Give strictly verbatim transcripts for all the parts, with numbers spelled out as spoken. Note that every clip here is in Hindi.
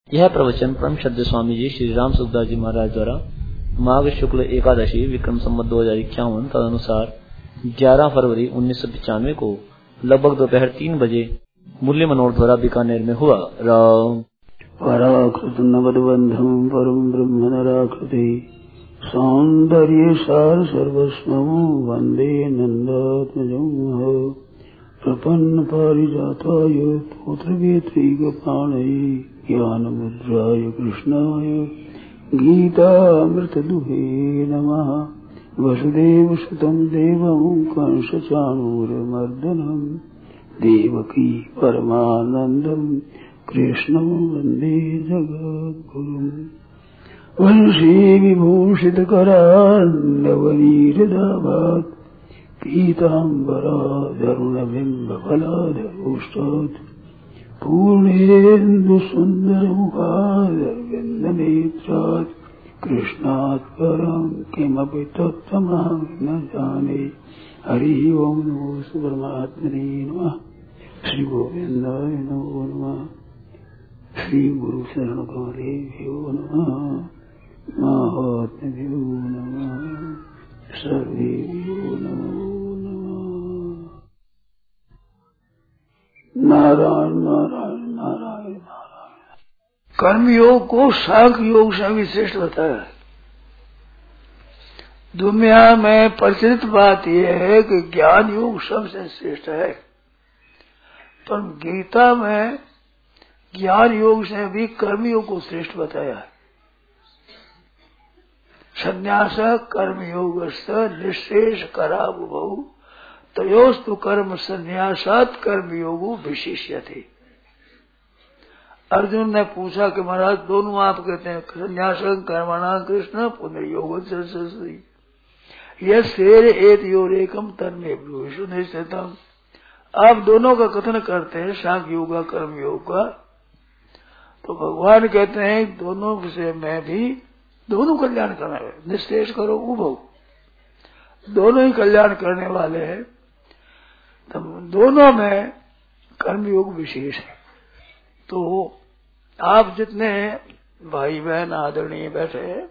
यह प्रवचन परम श्रद्धेय स्वामी जी श्री राम सुखदास जी महाराज द्वारा माघ शुक्ल एकादशी विक्रम संवत दो हजार इक्यावन तदनुसार ग्यारह फरवरी उन्नीस सौ पचानवे को लगभग दोपहर तीन बजे मूल्य मनोहर द्वारा बीकानेर में हुआ। राम पराकृत नवदबंधम परम ब्रह्म नराकृति सौंदर्य सार सर्वस्वं वंदे नंदात्मजं प्रपन्न पारिजाताय पुत्रवेत्रैकपाणये ज्ञानमुद्राय कृष्णाय गीतामृतदुहे नमः। वसुदेवसुतं देवं कंसचाणूरमर्दनं देवकी परमानन्दं कृष्णं वन्दे जगद्गुरुम्। वंशी विभूषितकरान्नवनीरदाभात् पीताम्बराधरुणबिम्बफलाधरोष्टात् पूर्णेन्दुसुन्दरमुखादरविन्दनेत्रात् कृष्णात् परं किमपि तत्त्वमहं न जाने। हरि ओं नमो परमात्मने नमः। श्री गोविन्दाय नमो नमः। श्री गुरु शरण कमलेभ्यो नमः। महात्म्यो नमः। सर्वेभ्यो नमो नमः। नारायण नारायण नारायण नारायण। कर्मयोग को सांख्य योग से विशिष्ट बताया है। दुनिया में प्रचलित बात यह है कि ज्ञान योग सबसे श्रेष्ठ है, पर गीता में ज्ञान योग से भी कर्मयोग को श्रेष्ठ बताया है। संन्यास कर्मयोग निःशेष करावुभौ तयोस्तु कर्म संन्यासात् कर्मयोगो विशिष्यते। अर्जुन ने पूछा कि महाराज दोनों आप कहते हैं संन्यास कर्मणा कृष्ण पुनर्योग यह शेर एत योरेकम तन्मे ब्रूहिषु निश्चितम। आप दोनों का कथन करते हैं सांख्य योग का कर्म योग का, तो भगवान कहते हैं दोनों से मैं भी दोनों कल्याण करना है। निश्चेष करो उभव, दोनों ही कल्याण करने वाले हैं। तो दोनों में कर्मयोग विशेष है। तो आप जितने भाई बहन आदरणीय बैठे हैं,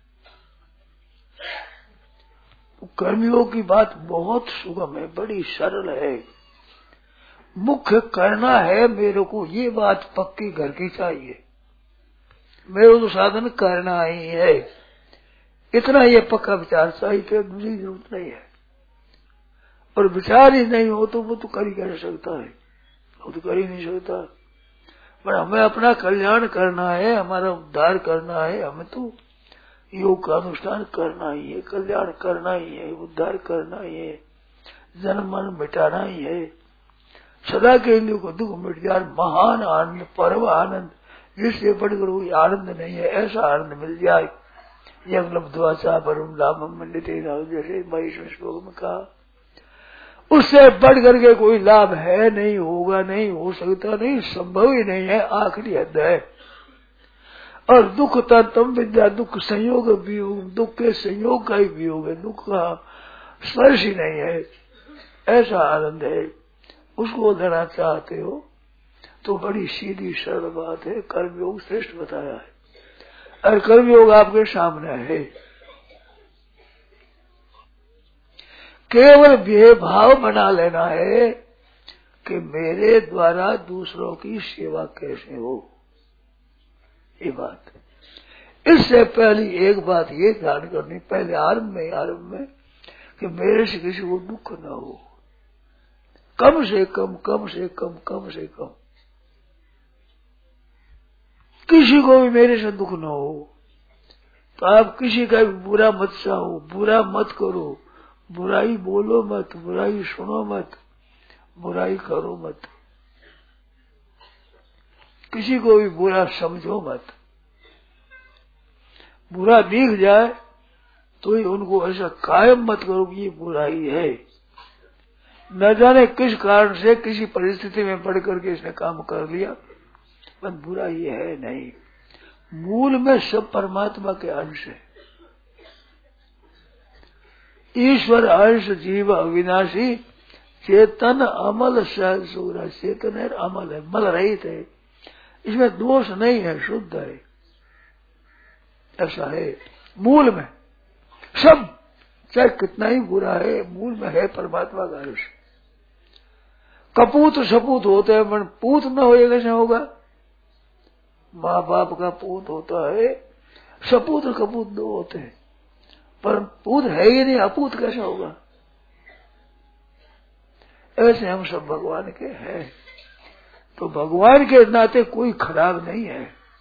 तो कर्मयोग की बात बहुत सुगम है, बड़ी सरल है। मुख्य करना है मेरे को, ये बात पक्की घर की चाहिए। मेरे को साधन करना ही है, इतना ये पक्का विचार चाहिए, फिर दूसरी जरूरत नहीं है। और विचार ही नहीं हो तो वो तो कर ही कर सकता है, वो तो कर ही नहीं सकता। पर हमें अपना कल्याण करना है, हमारा उद्धार करना है, हमें तो योग का अनुष्ठान करना ही है, कल्याण करना ही है, उद्धार करना ही है, जन्म मरण मिटाना ही है। सदा के लिए को दुख मिट जाए, महान आनंद परम आनंद, जिससे बढ़कर कोई आनंद नहीं है, ऐसा आनंद मिल जाए। यह लब्ध्वाचा परम लाभम मंडिते राव, जैसे महेश्वर श्लोक में कहा, उससे बढ़ करके कोई लाभ है नहीं, होगा नहीं, हो सकता नहीं, संभव ही नहीं है, आखिरी हद है। और दुख तम विद्या, दुख संयोग वियोग, दुख के संयोग का ही वियोग है, दुख का स्पर्श ही नहीं है, ऐसा आनंद है। उसको देना चाहते हो तो बड़ी सीधी सरल बात है, कर्मयोग श्रेष्ठ बताया है। और कर्मयोग आपके सामने है। केवल भेदभाव बना लेना है कि मेरे द्वारा दूसरों की सेवा कैसे हो, ये बात। इससे पहली एक बात ये ध्यान करनी, पहले आरंभ में आरंभ में कि मेरे से किसी को दुख न हो, कम से कम कम से कम कम से कम किसी को भी मेरे से दुख न हो। तो आप किसी का भी बुरा मत चाहो, बुरा मत करो, बुराई बोलो मत, बुराई सुनो मत, बुराई करो मत, किसी को भी बुरा समझो मत। बुरा दिख जाए तो ही उनको ऐसा कायम मत करो कि ये बुराई है। न जाने किस कारण से किसी परिस्थिति में पड़ करके इसने काम कर लिया, पर बुरा ही है नहीं। मूल में सब परमात्मा के अंश है। ईश्वर अंश जीव अविनाशी चेतन अमल सहज सूरज। चेतन है, अमल है, मल रहित है। इसमें दोष नहीं है, शुद्ध है, ऐसा है। मूल में सब चाहे कितना ही बुरा है, मूल में है परमात्मा का अंश। कपूत सपूत होते हैं, मन पूत न हो कैसे होगा? माँ बाप का पूत होता है, सपूत और कपूत दो होते हैं, पर पूत है ही नहीं, अपूत कैसे होगा? ऐसे हम सब भगवान के हैं। तो भगवान के नाते कोई खराब नहीं है।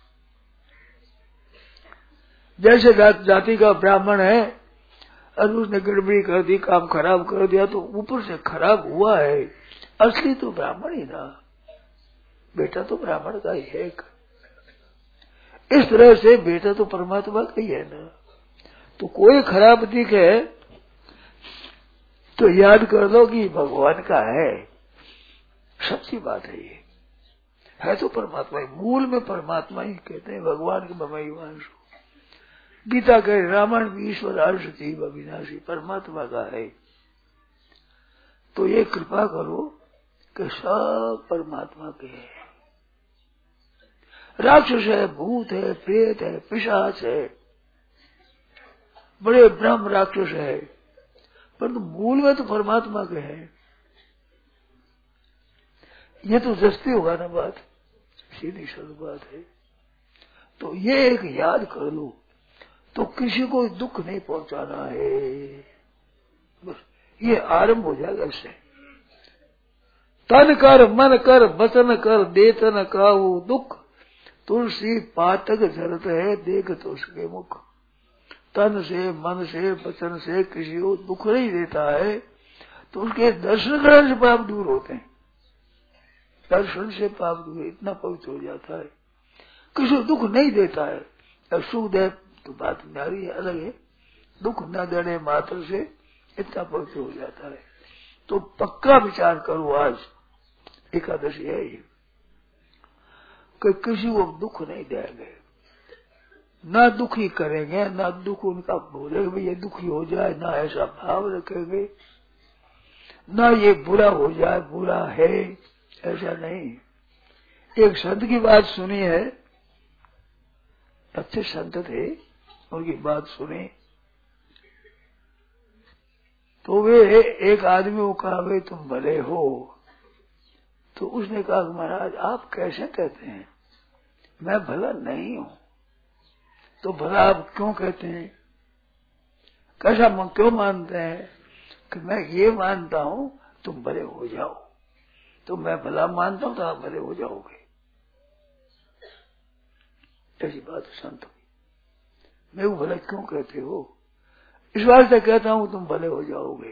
जैसे जाति का ब्राह्मण है और उसने गड़बड़ी कर दी, काम खराब कर दिया, तो ऊपर से खराब हुआ है, असली तो ब्राह्मण ही था, बेटा तो ब्राह्मण का ही है। इस तरह से बेटा तो परमात्मा का ही है ना। तो कोई खराब दिखे तो याद कर लो कि भगवान का है, सच्ची बात है। ये है तो परमात्मा ही, मूल में परमात्मा ही कहते हैं, भगवान के ममई वांशु। गीता कहे रामायण भी ईश्वर अंश जीव अविनाशी, परमात्मा का है। तो ये कृपा करो कि सब परमात्मा के है। राक्षस है, भूत है, प्रेत है, पिशाच है, बड़े ब्रह्म राक्षस है, परंतु मूल में तो परमात्मा के है। ये तो जस्ती होगा ना बात, सीधी सरल बात है। तो ये एक याद कर लो, तो किसी को दुख नहीं पहुंचाना है, बस ये आरंभ हो जाएगा इससे। तन कर मन कर वचन कर देतन काऊ दुख, तुलसी पातक झरत है देख तो उसके मुख। तन से मन से वचन से किसी को दुख नहीं देता है तो उसके दर्शन करने से पाप दूर होते हैं। दर्शन से पाप दूर, इतना पवित्र हो जाता है। किसी को दुख नहीं देता है, अब सुख दे तो बात न्यारी अलग है, दुख न देने मात्र से इतना पवित्र हो जाता है। तो पक्का विचार करो, आज एकादशी है ये, कि किसी को दुख नहीं देंगे, ना दुखी करेंगे, ना दुख उनका बोलेंगे भाई ये दुखी हो जाए, ना ऐसा भाव रखेंगे, ना ये बुरा हो जाए, बुरा है, ऐसा नहीं। एक संत की बात सुनी है, अच्छे संत थे, उनकी बात सुनी तो वे एक आदमी को कहा भाई तुम भले हो, तो उसने कहा महाराज आप कैसे कहते हैं, मैं भला नहीं हूं। तो भला आप क्यों कहते हैं, कैसा मन क्यों मानते हैं? कि मैं ये मानता हूं तुम भले हो जाओ, तो मैं भला मानता हूं तो आप भले हो जाओगे। ऐसी बात संत हुई, मैं वो भला क्यों कहते हो? इस बात से कहता हूं तुम भले हो जाओगे।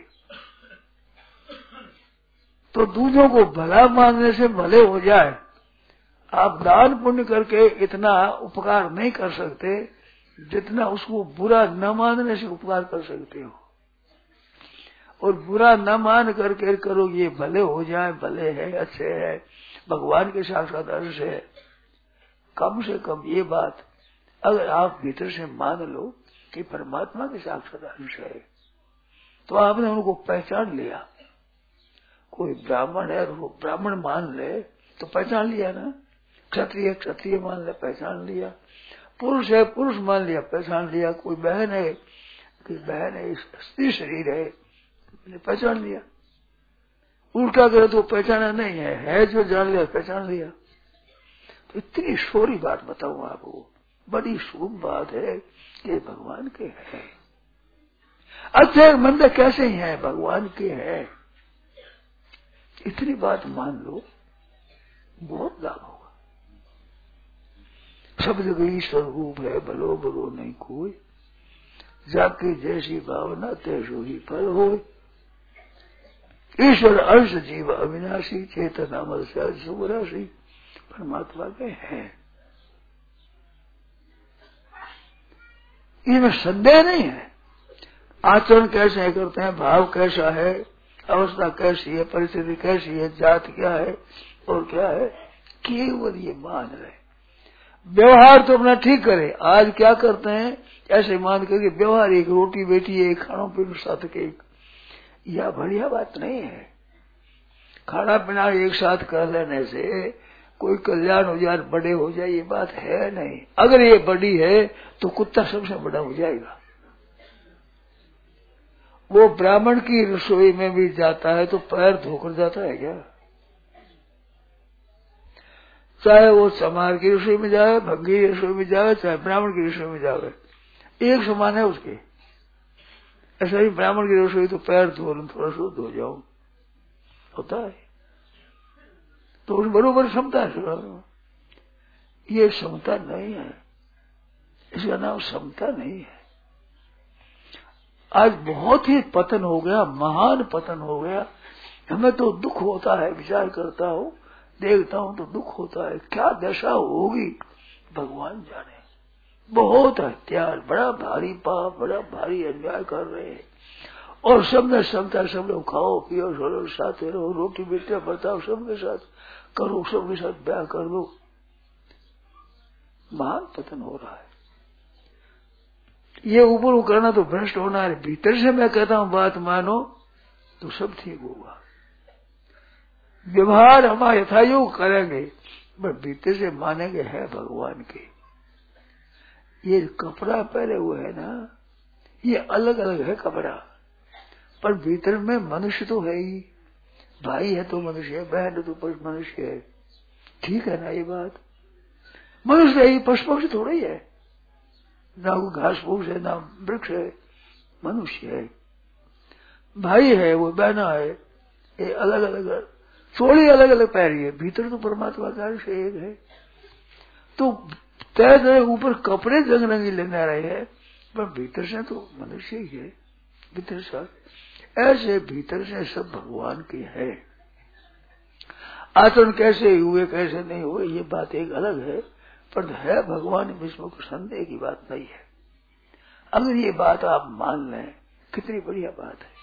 तो दूसरों को भला मानने से भले हो जाए, आप दान पुण्य करके इतना उपकार नहीं कर सकते जितना उसको बुरा न मानने से उपकार कर सकते हो। और बुरा न मान करके करो ये भले हो जाए, भले है, अच्छे है, भगवान के साक्षात अंश है। कम से कम ये बात अगर आप भीतर से मान लो कि परमात्मा के साक्षात अंश है, तो आपने उनको पहचान लिया। कोई ब्राह्मण है और वो ब्राह्मण मान ले तो पहचान लिया ना, क्षत्रिय क्षत्रिय मान ले पहचान लिया, पुरुष है पुरुष मान लिया पहचान लिया, कोई बहन है कोई बहन है स्त्री शरीर है पहचान लिया। उल्टा करे तो पहचाना नहीं है, है जो जान लिया पहचान लिया। तो इतनी छोटी बात बताऊं आपको, बड़ी शुभ बात है कि भगवान के है। अच्छे मंद कैसे ही है, भगवान के है, इतनी बात मान लो, बहुत लाभ होगा। सब जगह ईश्वर रूप है, भलो भलो नहीं कोई, जाके जैसी भावना तैसो ही फल हो। ईश्वर अंश जीव अविनाशी, चेतन अमर सहज शुभ राशि, परमात्मा के हैं। इनमें संदेह नहीं है। आचरण कैसे करते हैं, भाव कैसा है, अवस्था कैसी है, परिस्थिति कैसी है, जात क्या है और क्या है, केवल ये मान रहे। व्यवहार तो अपना ठीक करे। आज क्या करते हैं, ऐसे मान करके व्यवहार एक रोटी बेटी है, एक खाना पीना साथ के, यह बढ़िया बात नहीं है। खाना पीना एक साथ कर लेने से कोई कल्याण हो जाए, बड़े हो जाए, ये बात है नहीं। अगर ये बड़ी है तो कुत्ता सबसे बड़ा हो जाएगा। वो ब्राह्मण की रसोई में भी जाता है तो पैर धोकर जाता है क्या? चाहे वो चमार की रसोई में जाए, भंगी की रसोई में जाए, चाहे ब्राह्मण की रसोई में जाए, एक समान है उसके। ऐसा ही ब्राह्मण की रसोई तो पैर धो थोड़ा शुद्ध हो जाओ, होता है तो उस बरोबर क्षमता है। ये क्षमता नहीं है, इसका नाम क्षमता नहीं है। आज बहुत ही पतन हो गया, महान पतन हो गया। हमें तो दुख होता है, विचार करता हूँ, देखता हूँ तो दुख होता है। क्या दशा होगी भगवान जाने। बहुत हत्यार, बड़ा भारी पाप, बड़ा भारी अन्याय कर रहे हैं। और सबने क्षमता, सब लोग खाओ पियो, सोलो, साथ रहो, रोटी बेटे बताओ, सबके साथ करो, सबके साथ ब्याह कर लो। महान पतन हो रहा है। ये ऊपर करना तो भ्रष्ट होना है। भीतर से मैं कहता हूँ बात मानो तो सब ठीक होगा। व्यवहार हमारा यथायोग करेंगे, बट भीतर से मानेंगे है भगवान के। ये कपड़ा पहने हुए है ना, ये अलग अलग है कपड़ा, पर भीतर में मनुष्य तो है ही। भाई है तो मनुष्य है, बहन है तो मनुष्य है। ठीक है ना ये बात? मनुष्य है ही, पशु पक्षी थोड़ा ही है ना। वो घास फूस है ना वृक्ष है, मनुष्य है। भाई है, वो बहना है, ये अलग अलग चोली अलग अलग पैरी है, भीतर तो परमात्मा का अंश एक है। तो तय तय ऊपर कपड़े रंग रंगी लेने रहे हैं, पर भीतर से तो मनुष्य ही है। भीतर से ऐसे भीतर से सब भगवान के है। आचरण कैसे हुए कैसे नहीं हुए ये बात एक अलग है, पर है भगवान विष्णु को संदेह की बात नहीं है। अगर ये बात आप मान लें, कितनी बढ़िया बात है।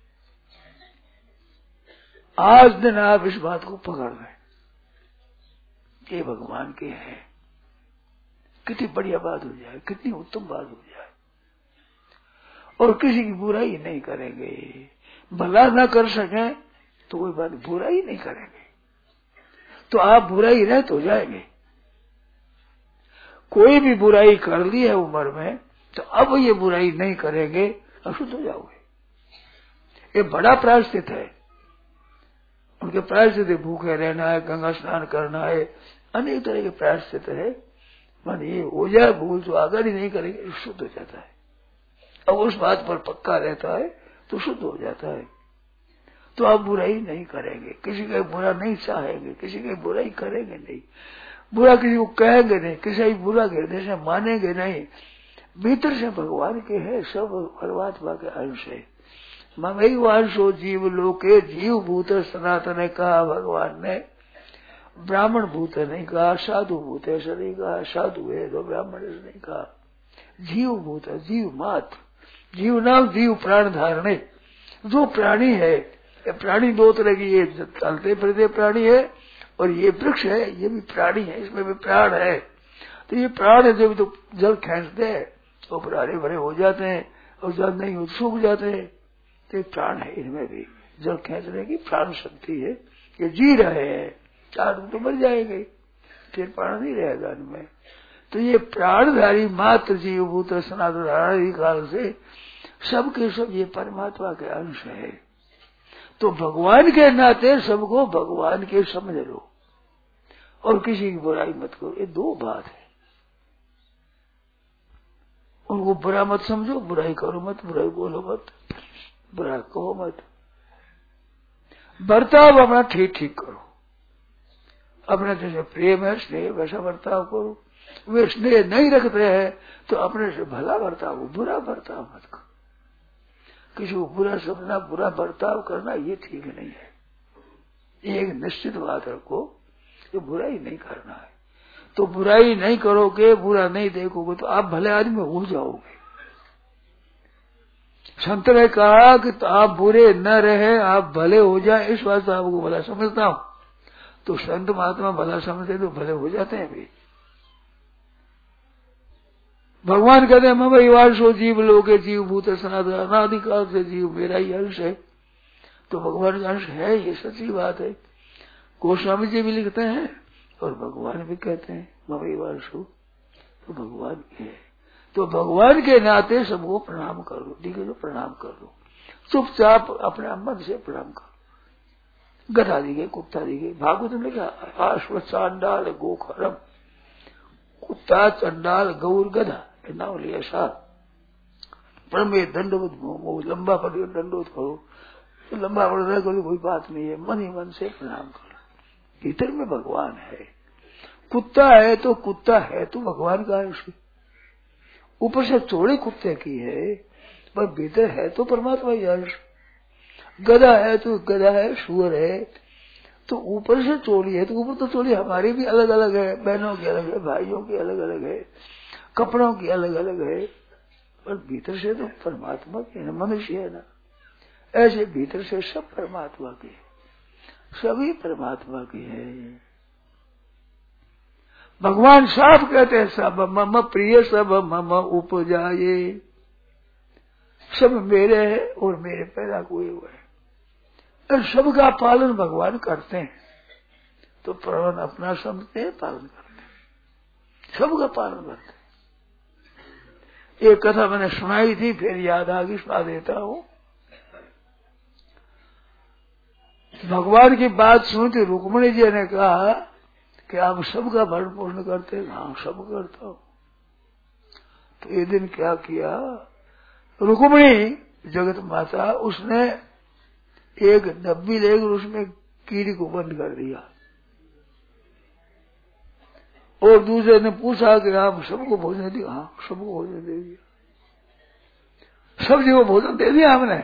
आज दिन आप इस बात को पकड़ लें, ये भगवान के है। कितनी बढ़िया बात हो जाए, कितनी उत्तम बात हो जाए। और किसी की बुराई नहीं करेंगे। भला ना कर सके तो कोई बात, बुराई नहीं करेंगे तो आप बुराई रहते हो जाएंगे। कोई भी बुराई कर ली है उम्र में तो अब ये बुराई नहीं करेंगे, अशुद्ध हो जाओगे। ये बड़ा प्रायश्चित है। उनके प्रायश्चित भूखे रहना है, गंगा स्नान करना है, अनेक तरह के प्रायश्चित है। मन ये हो जाए भूल तो आगे ही नहीं करेंगे, शुद्ध हो जाता है। अब उस बात पर पक्का रहता है तो शुद्ध हो जाता है। तो आप बुराई नहीं करेंगे, किसी का बुरा नहीं चाहेंगे, किसी की बुराई करेंगे नहीं, बुरा किसी को कहेंगे नहीं, किसी की बुरा हृदय से मानेंगे नहीं। भीतर से भगवान के है, सब परमात्मा के अंश है। ममई वांशो जीव लोके, जीव भूत सनातन कहा भगवान ने। ब्राह्मण भूत नहीं कहा, साधु भूत ऐसा नहीं कहा, साधु है तो ब्राह्मण ऐसा नहीं कहा। जीव भूत, जीव मात्र, जीव नाम जीव प्राण धारणे। जो प्राणी है, ये प्राणी दो तरह की, ये चलते फिरते प्राणी है और ये वृक्ष है, ये भी प्राणी है, इसमें भी प्राण है। तो ये प्राण है जो भी तो जल खींचते हैं तो हरे भरे हो जाते हैं, और जल नहीं हो सूख जाते हैं। तो प्राण है, इनमें भी जल खींचने की प्राण शक्ति है। ये जी रहे हैं, चार तो मर जाएंगे, फिर प्राण नहीं रहेगा इनमें। तो ये प्राणधारी मात्र जीव भूत सनातन काल से सबके सब ये परमात्मा के अंश है। तो भगवान के नाते सबको भगवान के समझ लो और किसी की बुराई मत करो। ये दो बात है। उनको बुरा मत समझो, बुराई करो मत, बुराई बोलो मत, बुरा कहो मत। बर्ताव अपना ठीक ठीक करो। अपने जैसे प्रेम है, स्नेह, वैसा बर्ताव करो। वे स्नेह नहीं रखते हैं तो अपने से भला बर्ताव, बुरा बर्ताव मत करो। किसी को बुरा समझना, बुरा बर्ताव करना ये ठीक नहीं है। ये एक निश्चित बात रखो कि बुराई नहीं करना है। तो बुराई नहीं करोगे, बुरा नहीं देखोगे तो आप भले आदमी हो जाओगे। संत ने कहा कि तो आप बुरे न रहे, आप भले हो जाए, इस बात से आपको भला समझता हूं। तो संत महात्मा भला समझते तो भले हो जाते हैं भी। भगवान कहते हैं ममई वांशो जीव लोके, जीव भूत सनातन, अनादिकाल से जीव मेरा ही अंश है। तो भगवान का अंश है, ये सच्ची बात है। गोस्वामी जी भी लिखते हैं और भगवान भी कहते हैं ममई वासु, तो भगवान की है। तो भगवान के नाते सबको प्रणाम कर लो, दिखे तो प्रणाम कर लो, चुपचाप अपने मन से प्रणाम करो। गधा दिखे, कुत्ता दिखे, भागवत में लिखा आश्व चांडाल गोखरम, कुत्ता चंडाल गौर गधा नाम लिया साथ पर में दंडवत घूमो, लंबा पड़ दंडवत करो, तो लंबा पड़ रहा करो, कोई बात नहीं है, मन ही मन से प्रणाम करो। भीतर में भगवान है। कुत्ता है तो कुत्ता है तो भगवान का है, उसके ऊपर से चोड़ी कुत्ते की है, पर भीतर है तो परमात्मा ही है। गधा है तो गधा है, सुअर है तो ऊपर से चोली है, तो ऊपर तो चोली हमारी भी अलग अलग है, बहनों की अलग है, भाइयों की अलग अलग है, कपड़ों की अलग अलग है, पर भीतर से तो परमात्मा की है, मनुष्य है ना। ऐसे भीतर से सब परमात्मा की है, सभी परमात्मा की है। भगवान साफ कहते हैं सब मम प्रिय सब मम उपजाए, सब मेरे है और मेरे पैदा हुए हुए हैं, और सबका पालन भगवान करते हैं। तो पालन अपना समझते हैं, पालन करते हैं, सबका पालन करते हैं। एक कथा मैंने सुनाई थी, फिर याद आ गई, सुना देता हूँ। भगवान की बात सुनती रुक्मिणी जी ने कहा कि आप सबका भरण पोषण करते हैं। हाँ, सब करता हूँ। तो एक दिन क्या किया, रुक्मिणी जगत माता, उसने एक डब्बी लेकर उसमें कीड़ी को बंद कर दिया, और दूसरे ने पूछा कि आप सबको भोजन दिया? हाँ, सबको भोजन दे दिया, सब्जी को भोजन दे दिया हमने।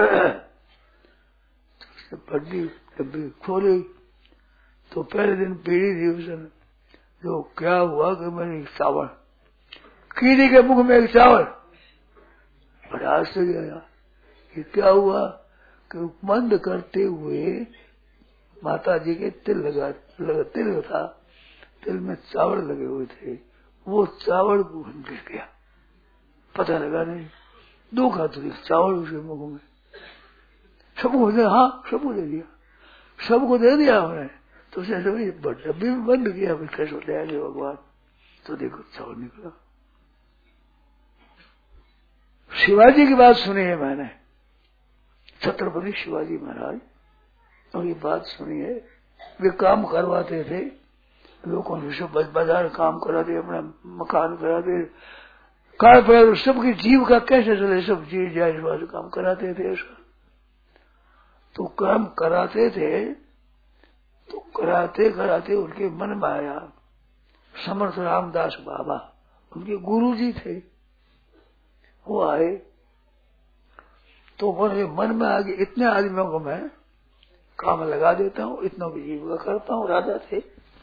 बड्डी डब्बी खोली तो पहले दिन पीड़ी थी उसने, जो क्या हुआ कि मैंने चावल, कीड़ी के मुख में एक चावल, बड़ा आश्चर्य आया कि क्या हुआ कि बंद करते हुए माता जी के तिल लगा, लगा तिल था, तिल में चावल लगे हुए थे, वो चावल गिर गया, पता लगा नहीं, दो खाते चावल उसके मुख में। सबको दे, हाँ सबको दे दिया, सबको दे दिया हमने। तो उसे डब्बी में बंद किया, कैसे ले आएंगे भगवान? तो देखो चावल निकला। शिवाजी की बात सुनी है मैंने, छत्रपति शिवाजी महाराज, और ये बात सुनी है। वे काम करवाते थे लोगों से, सब बाजार काम कराते, अपना मकान कराते, कार पर सबकी जीविका कैसे चले, सब जी जाए वाले काम कराते थे ऐसा। तो काम कराते थे, तो कराते कराते उनके मन में आया, समर्थ रामदास बाबा उनके गुरु जी थे, वो आए तो मेरे मन में आ गया, इतने आदमियों को मैं काम लगा देता हूँ, इतना भी जीविका करता हूँ। राजा थे,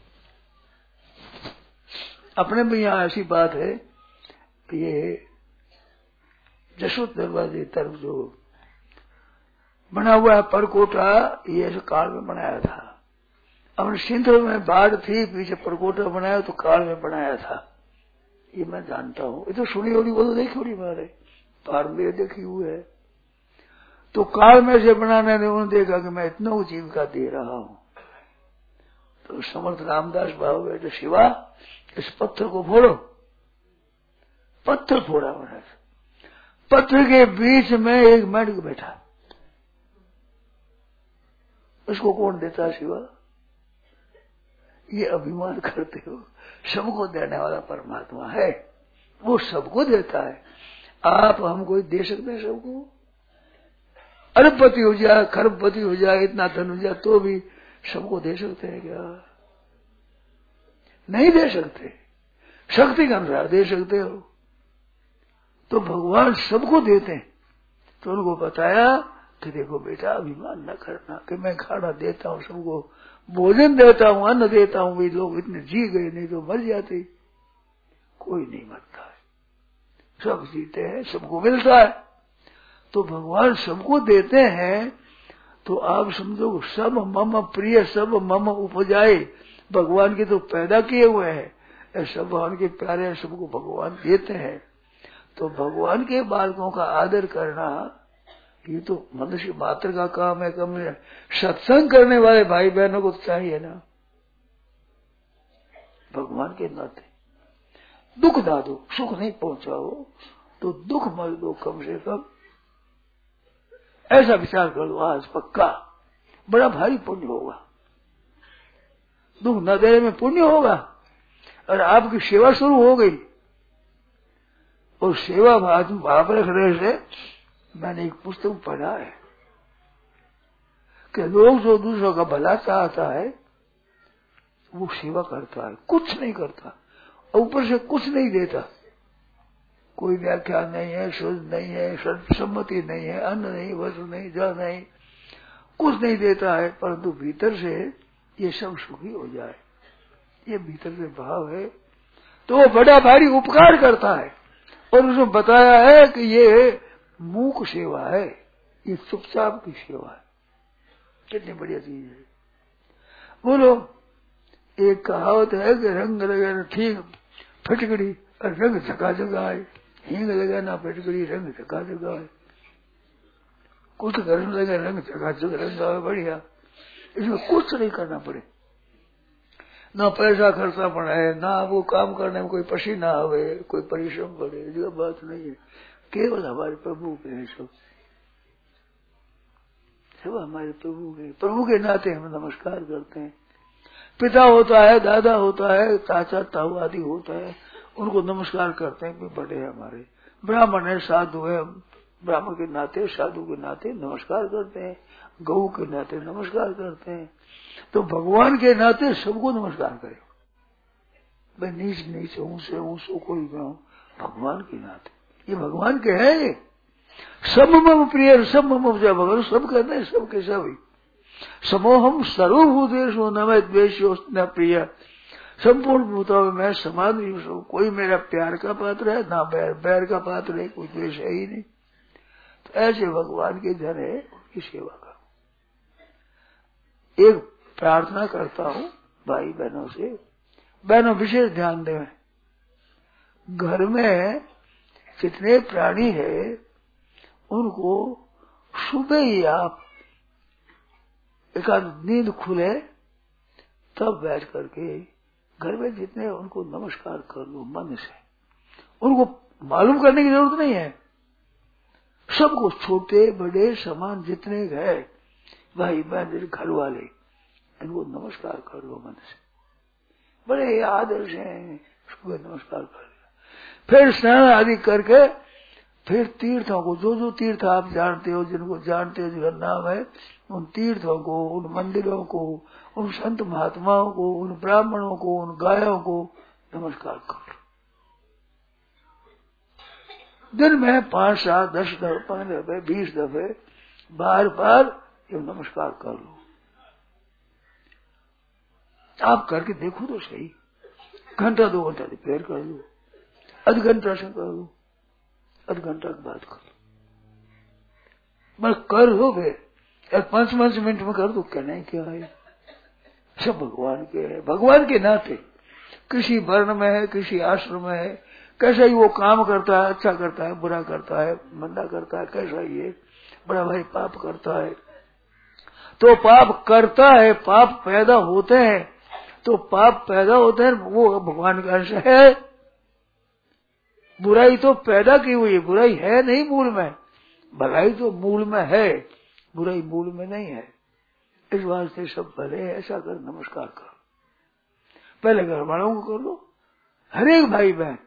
अपने में यहाँ ऐसी बात है कि ये जशोद दरवाजे तरफ जो बना हुआ है परकोटा, ये ऐसे काल में बनाया था। अपने सिंध में बाढ़ थी, पीछे परकोटा बनाया तो काल में बनाया था, ये मैं जानता हूँ। ये तो सुनी होगी, वो तो देखी होगी मैंने, पहाड़ में देखी हुई है। तो काल में से बनाने ने उन्होंने देखा कि मैं इतना जीविका दे रहा हूँ, तो समर्थ रामदास बाबू बेटे, शिवा इस पत्थर को फोड़ो। पत्थर फोड़ा मैंने, पत्थर के बीच में एक मेंढक बैठा, उसको कौन देता शिवा? ये अभिमान करते हो, सबको देने वाला परमात्मा है, वो सबको देता है। आप हमको दे सकते हैं सबको? अरबपति हो जाए, खरबपति हो जाए, इतना धन हो जाए, तो भी सबको दे सकते हैं क्या? नहीं दे सकते। शक्ति के अनुसार दे सकते हो। तो भगवान सबको देते हैं। तो उनको बताया कि देखो बेटा, अभिमान न करना कि मैं खाना देता हूँ सबको, भोजन देता हूँ, अन्न देता हूँ, वे लोग इतने जी गए, नहीं तो मर जाते। कोई नहीं मरता है, सब जीते हैं, सबको मिलता है। तो भगवान सबको देते हैं। तो आप समझो, सब मम प्रिय सब मम उपजाए, भगवान के तो पैदा किए हुए हैं, सब भगवान के प्यारे, सबको भगवान देते हैं। तो भगवान के बालकों का आदर करना, ये तो मनुष्य मात्र का काम है। कम सत्संग करने वाले भाई बहनों को तो चाहिए ना, भगवान के नाते दुख ना दो, सुख नहीं पहुंचाओ तो दुख मत दो कम से कम, ऐसा विचार कर लो आज पक्का, बड़ा भारी पुण्य होगा। दुख न देने में पुण्य होगा और आपकी सेवा शुरू हो गई। और सेवा भाव रखने से मैंने एक पुस्तक पढ़ा है कि लोग जो दूसरों का भला चाहता है वो सेवा करता है, कुछ नहीं करता, ऊपर से कुछ नहीं देता, कोई व्याख्यान नहीं है, शुद्ध नहीं है, सम्मति नहीं है, अन्न नहीं, वस्त्र नहीं, जल नहीं, कुछ नहीं देता है, परंतु भीतर से ये सब सुखी हो जाए, ये भीतर से भाव है तो वो बड़ा भारी उपकार करता है। और उसने बताया है कि ये मूक सेवा है, ये चुपचाप की सेवा है। कितनी बढ़िया चीज है। बोलो, एक कहावत है कि रंग लगाना ठीक फटकड़ी और रंग झका झका है, हींग लगाना फटकड़ी रंग झका झका है, कुछ गर्म लगे रंग झका झक रंग आवे बढ़िया, इसमें कुछ नहीं करना पड़े, ना पैसा खर्चा पड़े, ना वो काम करने में कोई पसीना आवे, कोई परिश्रम पड़े, ये बात नहीं है। केवल हमारे प्रभु के हैं सब, सब हमारे प्रभु के, प्रभु के नाते हम नमस्कार करते हैं। पिता होता है, दादा होता है, चाचा ताऊ आदि होता है, उनको नमस्कार करते हैं कि बड़े हमारे। ब्राह्मण है, साधु है, ब्राह्मण के नाते, साधु के नाते नमस्कार करते हैं, गौ के नाते नमस्कार करते हैं। तो भगवान के नाते सबको नमस्कार करें। मैं नीच नीच ऊंचे ऊंचो कोई मैं हूं, भगवान के नाते ये भगवान के हैं। ये सब मम प्रिय, सब मम जय भगवान, सब कहते हैं सबके सभी। समोहम सर्वभूतेषु न मैं द्वेष्यो न प्रिय, संपूर्ण भूतों में मैं समान हूँ, कोई मेरा प्यार का पात्र है ना बैर, बैर का पात्र है, कोई द्वेष है ही नहीं। तो ऐसे भगवान के जन है, उनकी सेवा करो। एक प्रार्थना करता हूँ भाई बहनों से, बहनों विशेष ध्यान दें, घर में जितने प्राणी है उनको सुबह ही आप एकांत नींद खुले तब बैठ करके घर में जितने उनको नमस्कार कर लो मन से। उनको मालूम करने की जरूरत नहीं है, सबको छोटे बड़े समान जितने है भाई बहन घर वाले, इनको नमस्कार कर लो मन से, बड़े आदर से सुबह नमस्कार कर लिया। फिर स्नान आदि करके फिर तीर्थों को, जो जो तीर्थ आप जानते हो, जिनको जानते हो जिनका नाम है, उन तीर्थों को, उन मंदिरों को, उन संत महात्माओं को, उन ब्राह्मणों को, उन गायों को नमस्कार करो। दिन में पांच सात दस दफे, पंद्रह दफे, बीस दफे बार बार ये नमस्कार कर लो। आप करके देखो तो सही, घंटा दो घंटा फिर कर लो, आध घंटा से कर लो, आध घंटा के बाद कर लो, बस कर लो। फिर पांच पांच मिनट में कर दो, कहना ही क्या है, सब भगवान के है। भगवान के नाते किसी वर्ण में है, किसी आश्रम में है, कैसा ही वो काम करता है, अच्छा करता है, बुरा करता है, मंदा करता है, कैसा ही है, बड़ा भाई पाप करता है तो पाप करता है, पाप पैदा होते हैं तो पाप पैदा होते हैं, वो भगवान का अंश है। बुराई तो पैदा की हुई है, बुराई है नहीं मूल में, भलाई तो मूल में है, बुराई मूल में नहीं है। इस वास्ते सब भले ऐसा कर नमस्कार करो, पहले घर वालों को कर लो, हर एक भाई बहन।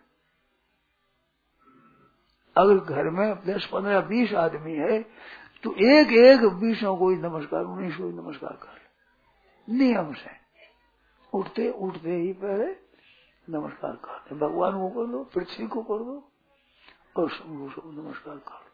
अगर घर में दस पंद्रह बीस आदमी है तो एक एक बीसों को ही नमस्कार, उन्नीस को ही नमस्कार कर, नियम से उठते उठते ही पहले नमस्कार कर, भगवान को कर लो, पृथ्वी को कर दो और सबको सब नमस्कार कर लो।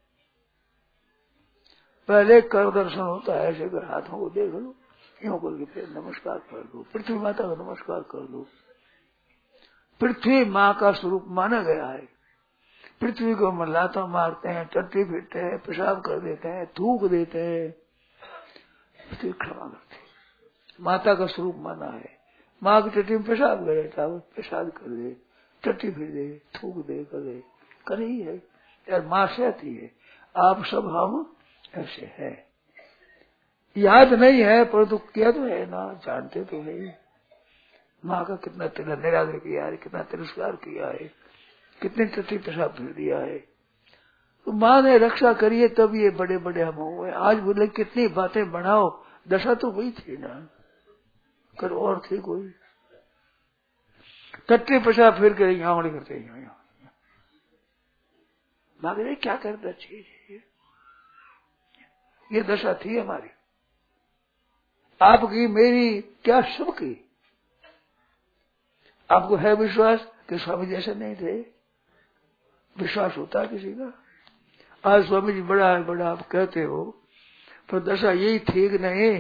पहले कर दर्शन होता है, ऐसे कर हाथों को देख लो, यूं करके फिर नमस्कार कर दो, पृथ्वी माता का नमस्कार कर दो। पृथ्वी माँ का स्वरूप माना गया है। पृथ्वी को हम लाता मारते हैं, टट्टी फिरते हैं, पेशाब कर देते हैं, थूक देते हैं, पृथ्वी क्षमा करती है, माता का स्वरूप माना है। माँ की टट्टी में पेशाब करे, पेशाब कर दे, टट्टी फिर दे, थूक दे, कर दे, कर ही है यार, माँ सहती है। आप सब हम ऐसे है, याद नहीं है परंतु तो क्या तो है ना, जानते तो है। माँ का कितना तिला निरादर किया है, कितना तिरस्कार किया है, कितने टट्टी पेशाब फिर दिया है। तो माँ ने रक्षा करी है, तब ये बड़े बड़े हम हुए। आज बोले कितनी बातें बढ़ाओ, दशा तो वही थी ना, कर और थी कोई। टट्टी पेशाब फिर कर यहाँ करते हैं, माँ कह क्या करता चीज, ये दशा थी हमारी। आपकी मेरी क्या शुभ की। आपको है विश्वास कि स्वामी जैसे नहीं थे? विश्वास होता है किसी का? आज स्वामी जी बड़ा है बड़ा आप कहते हो, पर दशा यही थी कि नहीं?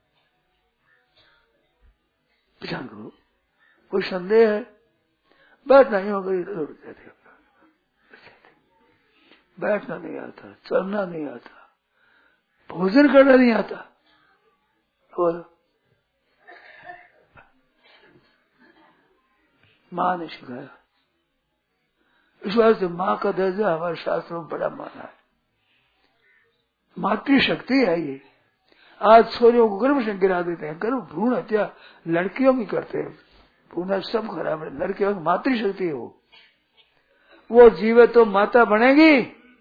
विचार करो, कोई संदेह है? बैठना ही होगा, इधर उड़ जाते, बैठना नहीं आता, चलना नहीं आता, भोजन करना नहीं आता। और माँ ने सिखाया। इस वास्ते माँ का दर्जा हमारे शास्त्रों में बड़ा माना है। मातृशक्ति है ये। आज छोरियों को गर्भ से गिरा देते हैं, गर्भ भ्रूण हत्या लड़कियों की करते हैं, भ्रूण सब खराब है। लड़कियों की मातृशक्ति है, वो वो जीवे तो माता बनेगी।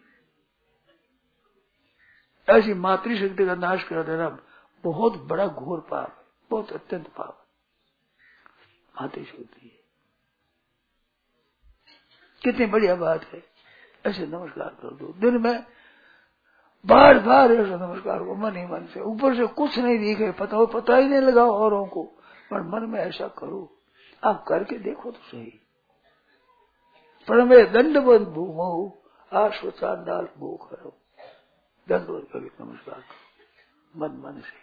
ऐसी मातृशक्ति का नाश कर देना बहुत बड़ा घोर पाप है, बहुत अत्यंत पाप। मातृशक्ति कितनी बढ़िया बात है। ऐसे नमस्कार कर दो दिन में बार बार, ऐसा नमस्कार को मन ही मन से, ऊपर से कुछ नहीं दिखे, पता हो पता ही नहीं लगा औरों को, पर मन में ऐसा करो। आप करके देखो तो सही। परमे दंडवत भूमो आश्वचांडाल भू करो, दंडवत कभी नमस्कार करो मन मन से।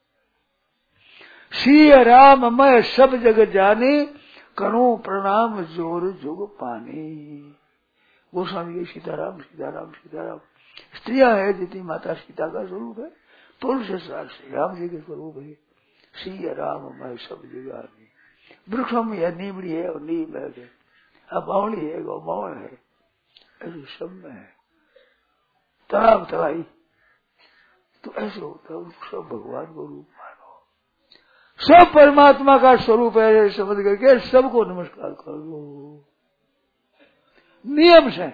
श्री राम मैं सब जग जाने, करो प्रणाम जोर जुग पाने। गोस्वामी जी सीताराम सीताराम सीताराम। स्त्रियां है जितनी माता सीता का स्वरूप है, पुरुष श्री राम जी के स्वरूप है। श्री राम मैं सब जग जाने। वृक्षों में यह नीमड़ी है और नीम है, अब बावली है गौ बावल है, ऐसे सब में है। तालाब तलाई तो ऐसे होता है, सब भगवान को रूप मानो, सब परमात्मा का स्वरूप है समझ करके सबको नमस्कार कर लो नियम से।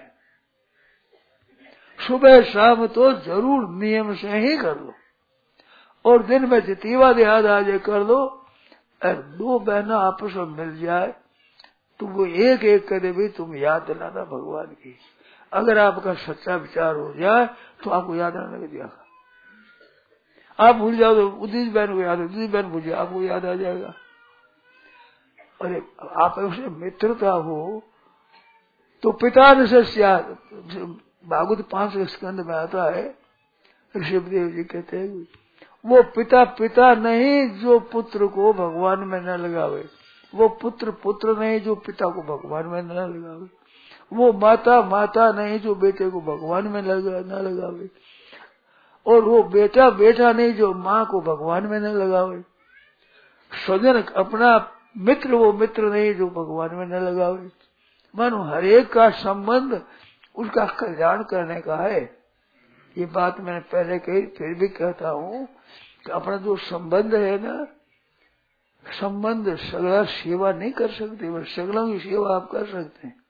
सुबह शाम तो जरूर नियम से ही कर लो, और दिन में जितीवा देहाद आज कर लो। अगर दो बहना आपस में मिल जाए तो वो एक एक करे भी तुम याद दिलाना भगवान की। अगर आपका सच्चा विचार हो जाए तो आपको याद आने लग जाएगा। आप भूल जाओ तो उसी बहन को याद, उसी बहन भूल जाए आपको याद आ जाएगा। अरे आप उसे मित्रता हो तो पिता ने भागवत पांच स्कंद में आता है, ऋषभदेव जी कहते हैं वो पिता पिता नहीं जो पुत्र को भगवान में न लगावे, वो पुत्र पुत्र नहीं जो पिता को भगवान में न लगावे, वो माता माता नहीं जो बेटे को भगवान में लगा न लगावे, और वो बेटा बेटा नहीं जो माँ को भगवान में न लगावे। स्वजन अपना मित्र वो मित्र नहीं जो भगवान में न लगावे। मानो हरेक का संबंध उसका कल्याण करने का है। ये बात मैंने पहले कही, फिर भी कहता हूँ कि अपना जो संबंध है ना, संबंध सगला सेवा नहीं कर सकते, बस सगलों की सेवा आप कर सकते हैं।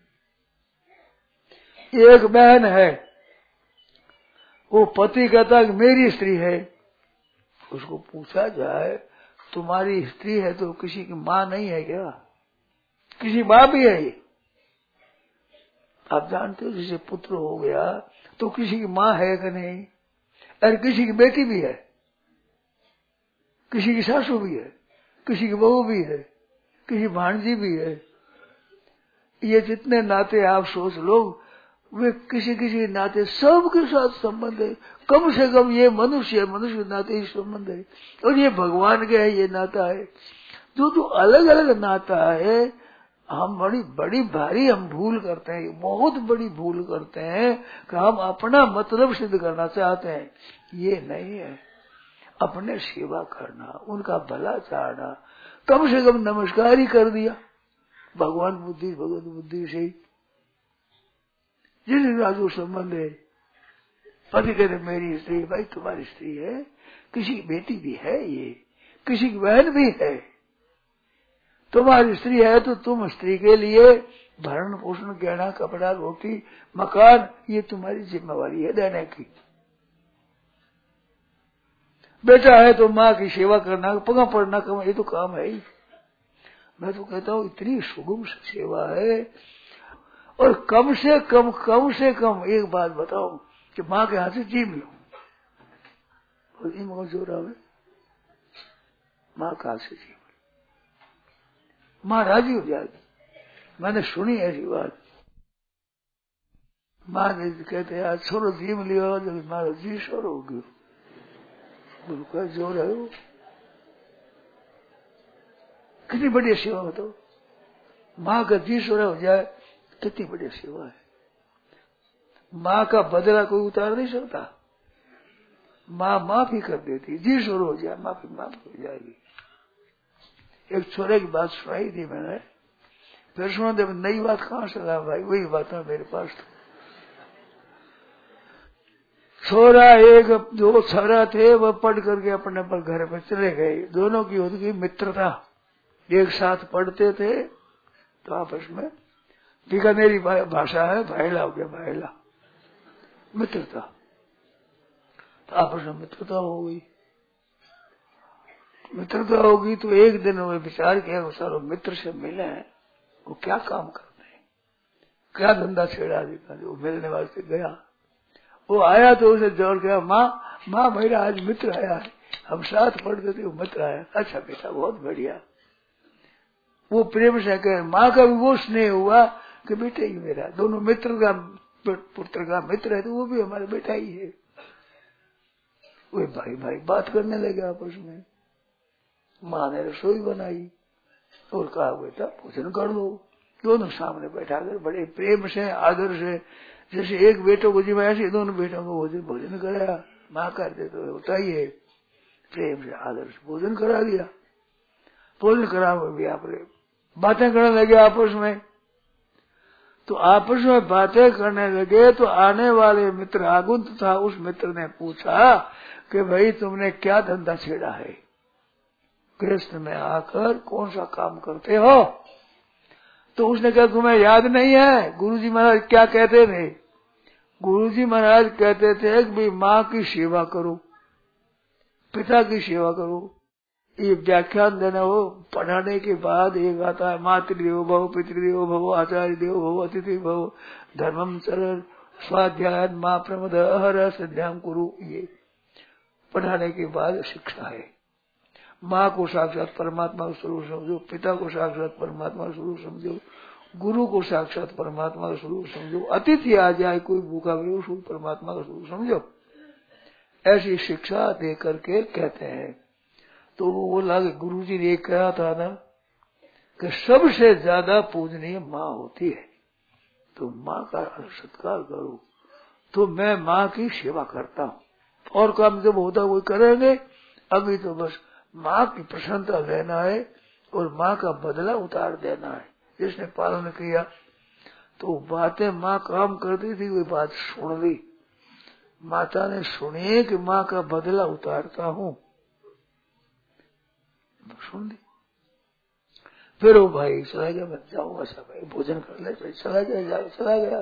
एक बहन है, वो पति कहता है कि मेरी स्त्री है, उसको पूछा जाए तुम्हारी स्त्री है तो किसी की माँ नहीं है क्या? किसी माँ भी है ये। आप जानते हो जैसे पुत्र हो गया तो किसी की माँ है कि नहीं? अरे किसी की बेटी भी है, किसी की सासू भी है, किसी की बहू भी है, किसी भांजी भी है। ये जितने नाते आप सोच लो, वे किसी किसी नाते सबके साथ संबंध है। कम से कम ये मनुष्य है, मनुष्य नाते ही संबंध है, और ये भगवान के है ये नाता है। जो जो अलग अलग नाता है, हम बड़ी बड़ी भारी हम भूल करते हैं, बहुत बड़ी भूल करते हैं कि हम अपना मतलब सिद्ध करना चाहते हैं। ये नहीं है, अपने सेवा करना, उनका भला चाहना, कम से कम नमस्कार ही कर दिया भगवान बुद्धि भगवत बुद्धि से। जिसका जो संबंध है, पति कहते मेरी स्त्री, भाई तुम्हारी स्त्री है, किसी की बेटी भी है, ये किसी की बहन भी है, तुम्हारी स्त्री है तो तुम स्त्री के लिए भरण पोषण, गहना, कपड़ा, रोटी, मकान, ये तुम्हारी जिम्मेवारी है देने की। बेटा है तो माँ की सेवा करना, पगा पड़ना, कम, ये तो काम है ही। मैं तो कहता हूँ इतनी सुगम सेवा है। और कम से कम कम से कम एक बात बताओ कि माँ के हाथ से जीव लो, मगर जोर आवे, माँ का हाथ से जीव लो, माँ राजी हो जाएगी। मैंने सुनी ऐसी बात, माँ ने कहते यार छोरो जीव लियो, जब मारो जी शोर हो गयो, बोलो जोर है वो। कितनी बड़ी सेवा बताओ, माँ का जी शोर हो जाए, कितनी बड़ी सेवा है। माँ का बदला कोई उतार नहीं सकता, माँ माफी कर देती, जी शुरू हो जाए माफी माफ हो जाएगी। एक छोरे की बात सुनाई थी मैंने, फिर सुना दे, नई बात कहाँ से ला भाई, वही बात है मेरे पास। तो छोरा एक दो छोरा थे, वह पढ़ करके अपने पर घर पर चले गए, दोनों की होती मित्रता, एक साथ पढ़ते थे, तो आपस में बीकानेरी भाषा है भाईला हो गया, भाईला मित्रता, तो आपस में मित्रता हो गई। मित्रता होगी तो एक दिन वो विचार किया, सारो मित्र से मिले हैं, वो क्या काम करते हैं, क्या धंधा छेड़ा देता, वो मिलने वास्ते गया। वो आया तो उसे जोड़ गया, माँ माँ मेरा आज मित्र आया है, हम साथ पढ़ते थे, वो मित्र आया। अच्छा बेटा बहुत बढ़िया। वो प्रेम से कहे, माँ का भी वो स्नेह हुआ कि बेटा ही मेरा, दोनों मित्र का पुत्र का मित्र है तो वो भी हमारा बेटा ही है। वे भाई भाई बात करने लगे आपस में। माँ ने रसोई बनाई और कहा बेटा भोजन कर दो। दोनों सामने बैठा कर बड़े प्रेम से आदर से, जैसे एक बेटों को जिम्मा ऐसे दोनों बेटों को भोजन भोजन कराया। माँ करते तो होता ही है, प्रेम से आदर से भोजन करा दिया। भोजन करा भी आप बातें करने लगे आपस में। तो आपस में बातें करने लगे तो आने वाले मित्र आगुंत था, उस मित्र ने पूछा कि भाई तुमने क्या धंधा छेड़ा है, गृहस्थ में आकर कौन सा काम करते हो। तो उसने कहा तुम्हें याद नहीं है गुरुजी महाराज क्या कहते थे। गुरुजी महाराज कहते थे कि भाई माँ की सेवा करो, पिता की सेवा करो। ये व्याख्यान देना हो, पढ़ाने के बाद एक आता है मातृदेवो भव, पितृदेवो भव, आचार्य देवो भव, अतिथि भव, धर्मम चरण, स्वाध्याय माँ प्रमद अहर संध्याम कुरु। ये पढ़ाने के बाद शिक्षा है। माँ को साक्षात परमात्मा का स्वरूप समझो, पिता को साक्षात परमात्मा का स्वरूप समझो, गुरु को साक्षात परमात्मा का स्वरूप समझो, अतिथि आ जाए कोई भूखा भी उसको परमात्मा का स्वरूप समझो। ऐसी शिक्षा दे करके कहते हैं। तो वो बोला गुरु जी ने कहा था ना कि सबसे ज्यादा पूजनीय माँ होती है, तो माँ का सत्कार करो। तो मैं माँ की सेवा करता हूँ, और काम जब होता वो करेंगे। अभी तो बस माँ की प्रसन्नता लेना है और माँ का बदला उतार देना है। जिसने पालन किया तो बातें माँ काम करती थी, वो बात सुन ली, माता ने सुनी कि माँ का बदला उतारता हूँ, सुन ली। फिर वो भाई चला गया, मैं जाऊंगा सब भाई भोजन कर ले, फिर चला गया, चला गया।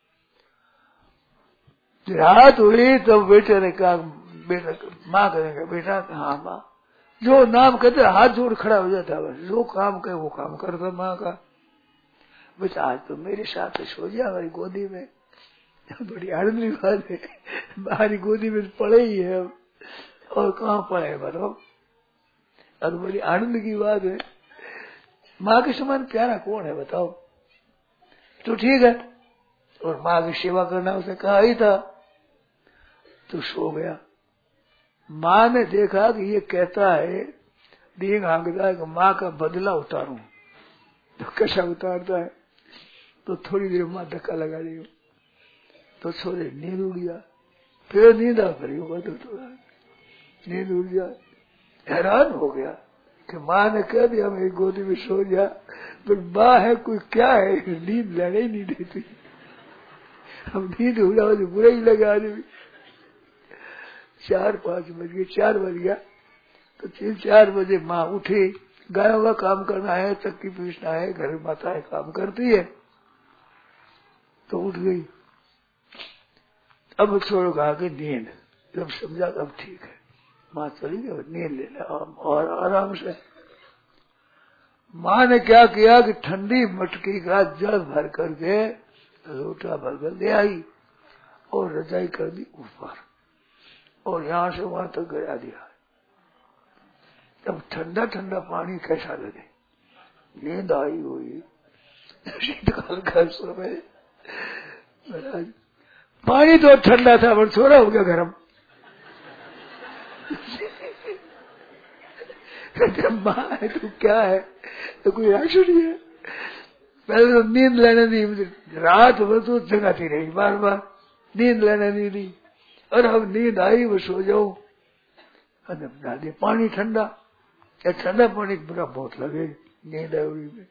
रात हुई तब बेटे ने कहा, बेटा माँ करेगा, बेटा हाँ माँ, जो नाम कहते हाथ जोड़ खड़ा हो जाता, बस जो काम कहे वो काम करता माँ का। बेटा आज तो मेरे साथ सो जा हमारी गोदी में, बड़ी आनंद की बात है, हमारी गोदी में पड़े ही है, और कहाँ पड़े बताओ, अब बड़ी आनंद की बात है। माँ के समान प्यारा कौन है बताओ। तो ठीक है, और माँ की सेवा करना उसने कहा ही था, तो सो गया। माँ ने देखा कि ये कहता है, दीन आंगता है कि माँ का बदला उतारूं, तो कैसा उतारता है। तो थोड़ी देर माँ धक्का लगा रही हो, तो छोरे नींद उड़ गया, फिर नींद आ करी होगा, तो थोड़ा नींद उड़ गया। हैरान हो गया कि माँ ने कह दिया मेरी गोदी में सो जा, पर माँ है कोई क्या है, नींद लेने ही नहीं देती। अब नींद उड़ा हो तो बुरा ही लगा रही। चार पांच बज गए, चार बज गया, तो तीन चार बजे माँ उठी, गायों का काम करना है, चक्की पीसना है, घर में माताएं काम करती है, तो उठ गई। अब छोड़ो कहा कि नींद, जब समझा तब ठीक है, माँ चली गई, नींद ले ले और आराम से। माँ ने क्या किया कि ठंडी मटकी का जल भर करके लोटा भर कर ले आई और रजाई कर दी ऊपर और यहाँ से वहां तक गिरा दिया। तब ठंडा ठंडा पानी कैसा लगे, नींद आई हुई शीतकाल का समय, पानी तो ठंडा था पर थोड़ा हो गया गर्म। माँ है तो क्या है, तो कोई आश्चर्य है। पहले तो नींद लेने दी, रात भर तो जगाती रही, बार बार नींद लेने नहीं दी, और अब नींद आई वो सो जाओ। दादी पानी ठंडा, या ठंडा पानी बुरा बहुत लगे, नींद आई में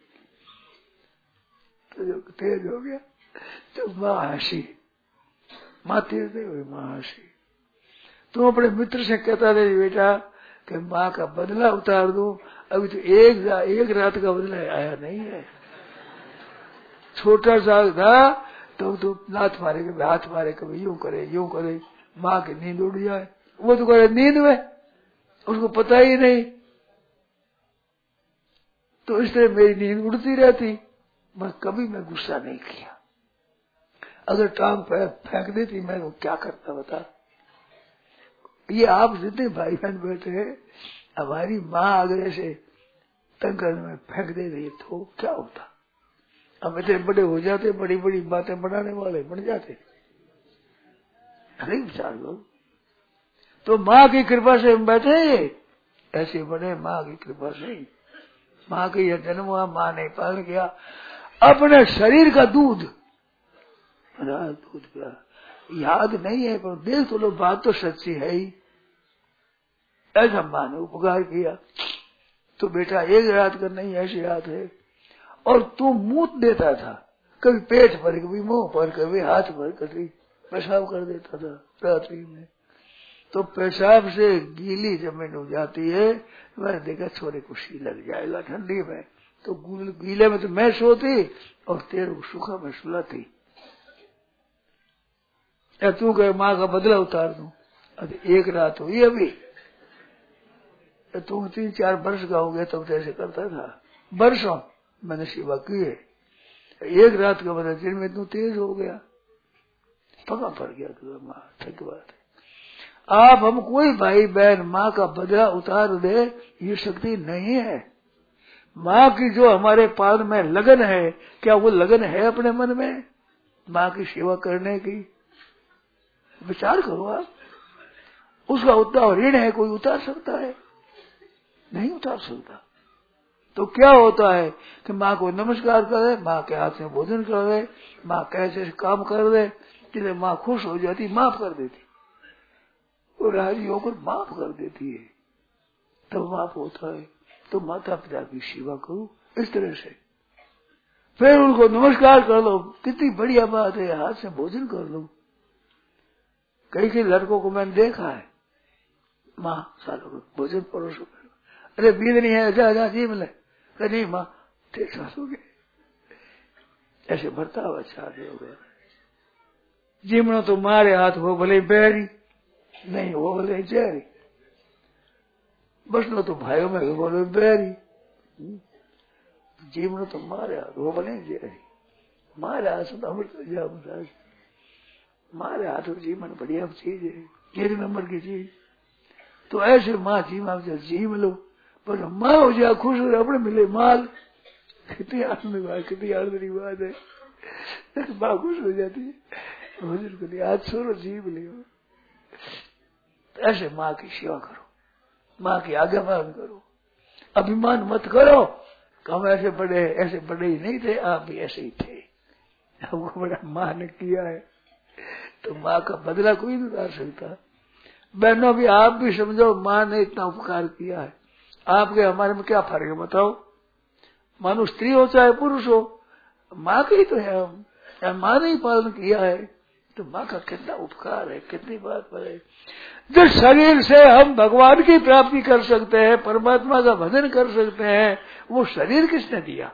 तो जो तेज हो गया तो माँ हंसी, माँ तेज नहीं हुई, माँ हंसी। तुम अपने मित्र से कहता रहे बेटा कि माँ का बदला उतार दूं, अभी तो एक एक रात का बदला आया नहीं है। छोटा सा था तो तो लात मारे, कभी हाथ मारे, कभी यूं करे यूं करे, माँ की नींद उड़ जाए, वो तो करे नींद में, उसको पता ही नहीं। तो इसलिए मेरी नींद उड़ती रहती, मैं कभी मैं गुस्सा नहीं किया। अगर टांग पे फेंक देती मैं वो क्या करता बता। ये आप जितने भाई बहन बैठे हैं, हमारी माँ अगर ऐसे टंकर में फेंक दे रही तो क्या होता। हम इतने बड़े हो जाते, बड़ी बड़ी बातें बनाने वाले बन जाते, अरे विचार लोग। तो माँ की कृपा से हम बैठे, ऐसे बने माँ की कृपा से। माँ के यह जन्म हुआ, माँ ने पालन किया, अपने शरीर का दूध दूध पिया, याद नहीं है पर देख तो लो, बात तो सच्ची है ही। ऐसा माँ ने उपकार किया तो बेटा एक रात का नहीं ऐसी याद है। और तू मूत देता था, कभी पेट पर, कभी मुंह पर, कभी हाथ पर, कभी पेशाब कर देता था रात्रि में। तो पेशाब से गीली जमीन हो जाती है, मैंने देखा छोरे को सी लग जाएगा ठंडी में, तो गीले में तो मैं सोती और तेरे को सूखा में सुलाती। या तू कहे माँ का बदला उतार दूं, अभी एक रात हुई अभी, तू तीन चार वर्ष का हो गया तब तो ऐसे करता था, वर्षों मैंने सेवा की है, एक रात का बदला दिन में तू तेज हो गया, पका पड़ गया तो माँ ठीक बात है। आप हम कोई भाई बहन माँ का बदला उतार दे, ये शक्ति नहीं है। माँ की जो हमारे पालन में लगन है, क्या वो लगन है अपने मन में माँ की सेवा करने की? विचार करो आप, उसका उतना ऋण है, कोई उतार सकता है? नहीं उतार सकता। तो क्या होता है कि माँ को नमस्कार करे, माँ के हाथ में भोजन कर दे, माँ कैसे काम कर दे, जिससे माँ खुश हो जाती, माफ कर देती, वो राजी होकर माफ कर देती है, तब माफ होता है। तो माता पिता की सेवा करो इस तरह से, फिर उनको नमस्कार कर लो, कितनी बढ़िया बात है, हाथ से भोजन कर लो। कई कई लड़कों को मैंने देखा है, माँ सालों को भोजन परोसो, अरे बीज नहीं है, जा जा जी मिले, नहीं माँ ठीक सास हो गए, ऐसे बर्ताव अच्छा हो गया। जीमनो तो मारे हाथ हो भले बैरी, नहीं वो बोले जहरी, बसनो तो भाइयों में बोले बैरी, जीवनो तो मारे हाथ वो बोले जहरी, मारे हाथ तो अमृत जा, मारे हाथ जीवन बढ़िया चीज है, एक नंबर की चीज। तो ऐसे माँ जीवन से जीव लो, पर माँ हो जाए खुश हो, अपने मिले माल, कितनी आनंद बात, कितनी आनंद की बात है। माँ खुश हो जाती है, भोजन को लिया आज सोरो जीव लियो। ऐसे माँ की सेवा करो, माँ की आज्ञा पालन करो, अभिमान मत करो कि हम ऐसे बड़े ऐसे बड़े ही नहीं थे, आप भी ऐसे ही थे, हमको बड़ा माँ ने किया है। तो माँ का बदला कोई नहीं उतार सकता। बहनों भी आप भी समझो, माँ ने इतना उपकार किया है, आपके हमारे में क्या फर्क है बताओ? मानो स्त्री हो चाहे पुरुष हो, माँ के ही तो है हम, माँ ने ही पालन किया है, तो माँ का कितना उपकार है, कितनी बात है। जिस शरीर से हम भगवान की प्राप्ति कर सकते हैं, परमात्मा का भजन कर सकते हैं, वो शरीर किसने दिया?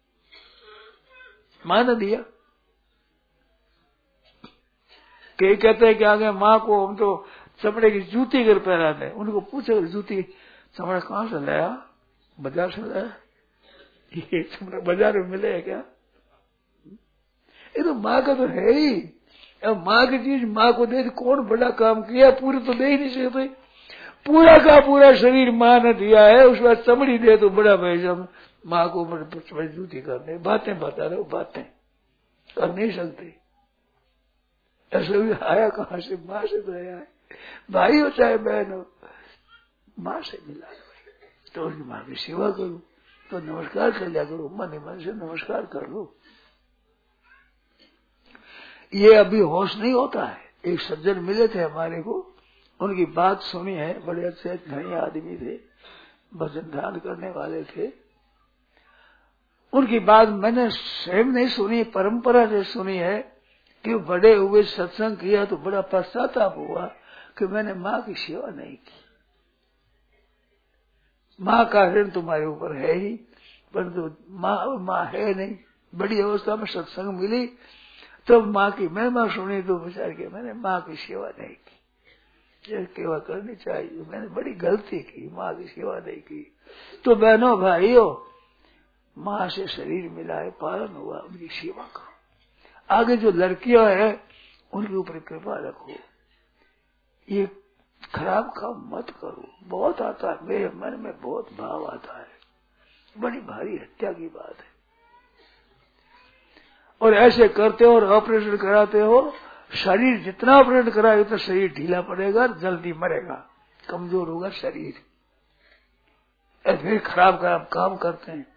माँ ने दिया। कई कहते हैं कि आगे माँ को हम तो चमड़े की जूती कर पहनाते हैं। उनको पूछे जूती चमड़ा कहाँ से लाया? बाजार से लाया? ये चमड़ा बाजार में मिले है क्या? ये तो माँ का तो है ही। अब माँ की चीज माँ को दे, कौन बड़ा काम किया? पूरे तो दे ही नहीं सकते। पूरा का पूरा शरीर माँ ने दिया है, उसके बाद चमड़ी दे तो बड़ा भाई साहब माँ को जूती करने। बातें बता रहे हो, बातें कर नहीं सकते। ऐसा भी आया कहाँ से? माँ से तो आया है। भाई हो चाहे बहन हो, माँ से मिला तो उसकी माँ की सेवा करो, तो नमस्कार कर लिया करो, मन मन से नमस्कार कर लो। ये अभी होश नहीं होता है। एक सज्जन मिले थे हमारे को, उनकी बात सुनी है, बड़े अच्छे धनी आदमी थे, भजन ध्यान करने वाले थे। उनकी बात मैंने स्वयं नहीं सुनी, परंपरा से सुनी है कि बड़े हुए सत्संग किया तो बड़ा पश्चाताप हुआ कि मैंने माँ की सेवा नहीं की। माँ का ऋण तुम्हारे ऊपर है ही, परंतु माँ माँ है नहीं। बड़ी अवस्था में सत्संग मिली तब तो माँ की महिमा सुनी तो विचार किया मैंने माँ की सेवा नहीं की। ये सेवा करनी चाहिए, मैंने बड़ी गलती की, माँ की सेवा नहीं की। तो बहनों भाइयों, माँ से शरीर मिला है, पालन हुआ, उनकी सेवा करो। आगे जो लड़कियां हैं उनके ऊपर कृपा रखो, ये खराब काम मत करो। बहुत आता है मेरे मन में, बहुत भाव आता है, बड़ी भारी हत्या की बात है। और ऐसे करते हो और ऑपरेशन कराते हो, शरीर जितना ऑपरेशन कराए उतना शरीर ढीला पड़ेगा, जल्दी मरेगा, कमजोर होगा शरीर। फिर खराब खराब काम करते हैं।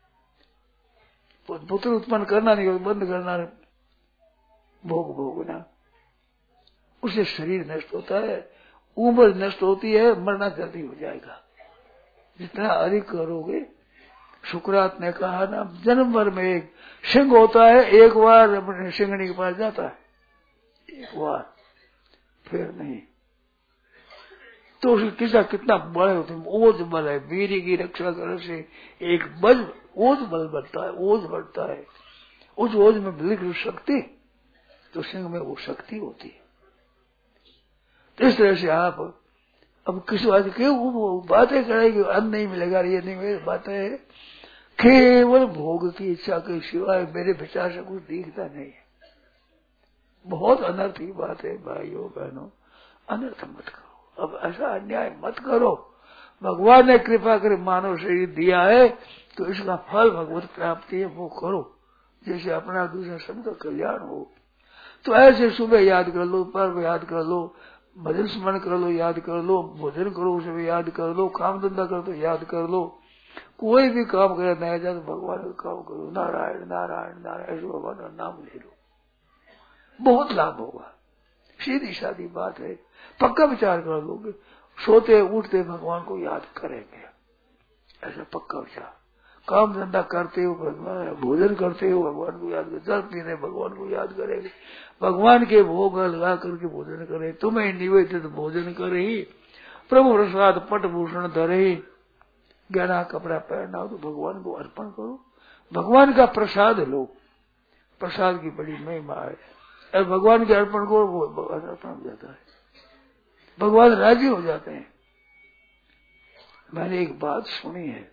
पुत्र उत्पन्न करना नहीं, बंद करना, भोग भोगना, उससे शरीर नष्ट होता है, उम्र नष्ट होती है, मरना जल्दी हो जाएगा। जितना अधिक करोगे, शुक्रात ने कहा ना, जन्म भर में एक सिंह होता है, एक बार अपने सिंगनी के पास जाता है, एक बार, फिर नहीं। तो उसकी किसा कितना बड़े होते हैं, ओज बल है, वीरी की रक्षा करने से एक बल, ओज बल बढ़ता है, ओज बढ़ता है। उस ओज में बिल्कुल शक्ति, तो सिंह में वो शक्ति होती है। तो इस तरह से आप अब किस बात क्यों बातें करेंगे, अन्न नहीं मिलेगा, ये नहीं मिलेगा, बातें है केवल भोग की इच्छा के सिवाय मेरे विचार से कुछ दिखता नहीं है। बहुत अनर्थ की बात है भाइयों बहनों, अनर्थ मत करो, अब ऐसा अन्याय मत करो। भगवान ने कृपा कर मानव शरीर दिया है तो इसका फल भगवत प्राप्ति है, वो करो, जैसे अपना दूसरा सबका कल्याण हो। तो ऐसे सुबह याद कर लो, पर्व याद कर लो, भजन स्मरण कर लो, याद कर लो, भोजन करो उसे भी याद कर लो, काम धंधा कर तो याद कर लो, कोई भी काम करे नया जाए तो भगवान का काम करो, नारायण नारायण नारायण, ऐसे भगवान का नाम ले लो, बहुत लाभ होगा। सीधी सादी बात है, पक्का विचार कर लोगे, सोते उठते भगवान को याद करेंगे, ऐसा पक्का विचार। काम धंधा करते हो भगवान, भोजन करते हो भगवान को याद करें, जल पीने भगवान को याद करेंगे, भगवान के भोग लगा करके भोजन करे, तुम्हें निवेदित भोजन करे ही, प्रभु प्रसाद पट भूषण धरे, गहना कपड़ा पहनना हो तो भगवान को अर्पण करो, भगवान का प्रसाद लो, प्रसाद की बड़ी महिमा है। और भगवान के अर्पण को वो भगवान अर्पण हो जाता है, भगवान राजी हो जाते हैं। मैंने एक बात सुनी है,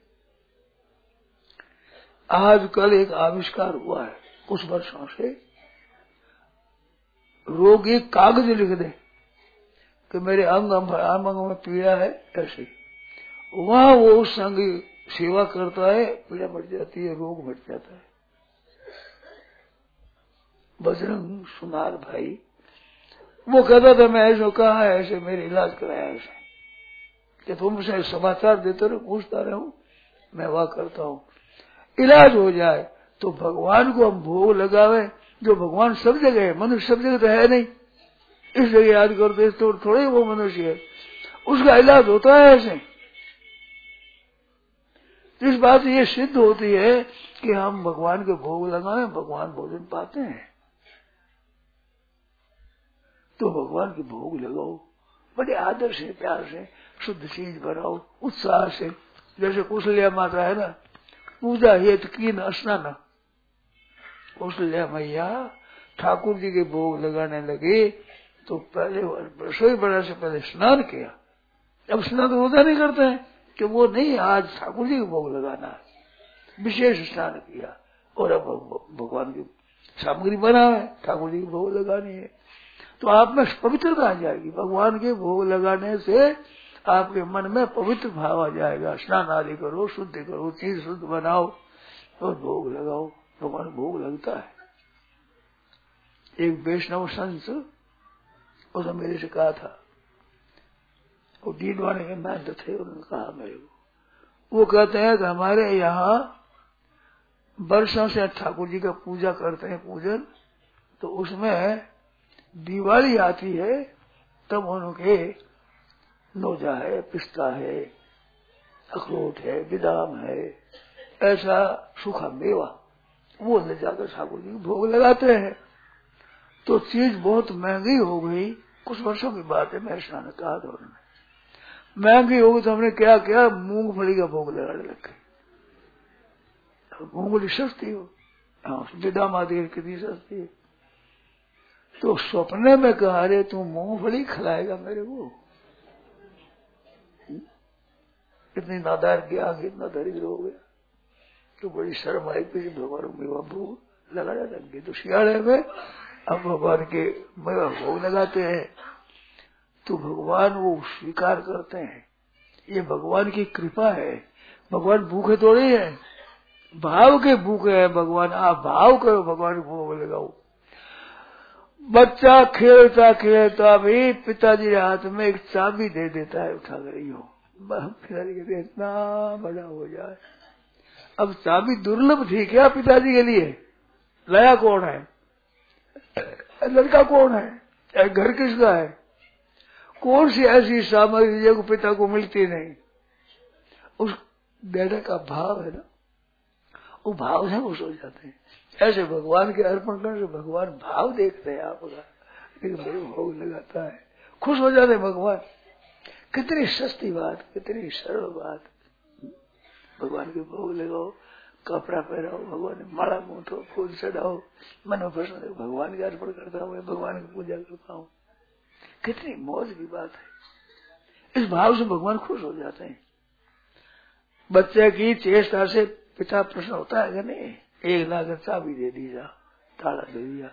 आजकल एक आविष्कार हुआ है कुछ वर्षों से, रोगी कागज लिख दे कि मेरे अंग अंग में पीड़ा है, ऐसे वहां वो उस संग सेवा करता है, पीड़ा मिट जाती है, रोग मिट जाता है। बजरंग सुनार भाई वो कहता था मैं ऐसा कहा है, ऐसे मेरे इलाज कराया, ऐसे कि तुमसे समाचार देते रहो, पूछता रहूं, मैं वह करता हूँ, इलाज हो जाए। तो भगवान को हम भोग लगावे, जो भगवान सब जगह है, मनुष्य सब जगह तो है नहीं, इस जगह याद करते तो थोड़े वो मनुष्य है, उसका इलाज होता है ऐसे। इस बात से ये सिद्ध होती है कि हम भगवान के भोग लगाएं, भगवान भोजन पाते हैं। तो भगवान के भोग लगाओ, बड़े आदर से प्यार से शुद्ध चीज बनाओ, उत्साह से। जैसे कौशल्या माता है ना, पूजा हेतु कीन स्नान, कौशल्या मैया ठाकुर जी के भोग लगाने लगे तो पहले रसोई बनाने से पहले स्नान किया। अब स्नान तो रोजा नहीं करते हैं कि वो नहीं, आज ठाकुर जी के भोग लगाना है, विशेष स्नान किया और अब भगवान की सामग्री बना है, ठाकुर जी के भोग लगानी है। तो आप में पवित्रता आ जाएगी। भगवान के भोग लगाने से आपके मन में पवित्र भाव आ जाएगा। स्नान आदि करो, शुद्ध करो, चीज शुद्ध बनाओ और भोग लगाओ। भगवान भोग लगता है। एक वैष्णव संत उसने मेरे से कहा था, वो डीडवाने के महंत थे, उन्होंने कहा मेरे को, वो कहते हैं कि हमारे यहाँ वर्षों से ठाकुर जी का पूजा करते हैं, पूजन, तो उसमें दिवाली आती है तब उनके नोजा है, पिस्ता है, अखरोट है, बादाम है, ऐसा सूखा मेवा वो ले जाकर ठाकुर जी को भोग लगाते हैं। तो चीज बहुत महंगी हो गई, कुछ वर्षों की बात है, मैं स्नान कहा था उन्होंने, महंगी हो गई तो हमने क्या किया, मूंगफली का भोग लगाने लगे। मूंगफली सस्ती हो, हाँ, बादाम आदि कितनी सस्ती है। तो सपने में कहा, अरे तू मूंगफली खिलाएगा मेरे को, इतनी नादार की आगे इतना दरिद्र हो गया। तो बड़ी शर्म आई, फिर भगवान मेवा भोग लगाने लग गए। तो सियाड़े में अब भगवान के मेवा भोग लगाते हैं तो भगवान वो स्वीकार करते हैं। ये भगवान की कृपा है। भगवान भूखे थोड़े है, भाव के भूखे है भगवान। आप भाव करो, भगवान को भोग लगाओ। बच्चा खेलता खेलता भी पिताजी के हाथ में एक चाबी दे देता है, उठा कर यो, पिताजी कहते इतना बड़ा हो जाए। अब चाबी दुर्लभ थी क्या पिताजी के लिए? लाया कौन है? लड़का कौन है? घर किसका है? कौन सी ऐसी सामग्री जो पिता को मिलती नहीं? उस बेटे का भाव है ना, वो भाव से खुश हो जाते हैं। ऐसे भगवान के अर्पण करने से भगवान भाव देखते हैं आपका, मेरे भोग लगाता है, खुश हो जाते हैं भगवान। कितनी सस्ती बात, कितनी सरल बात। भगवान के भोग लगाओ, कपड़ा पहनाओ, भगवान ने माला मूठो, फूल चढ़ाओ, मन में प्रश्न भगवान के अर्पण करता हूँ, भगवान की पूजा करता हूँ। कितनी मौज की बात है। इस भाव से भगवान खुश हो जाते हैं। बच्चे की चेष्टा से पिता प्रश्न होता है कि नहीं? एक लाकर चाबी दे दी जा, ताला दे दिया,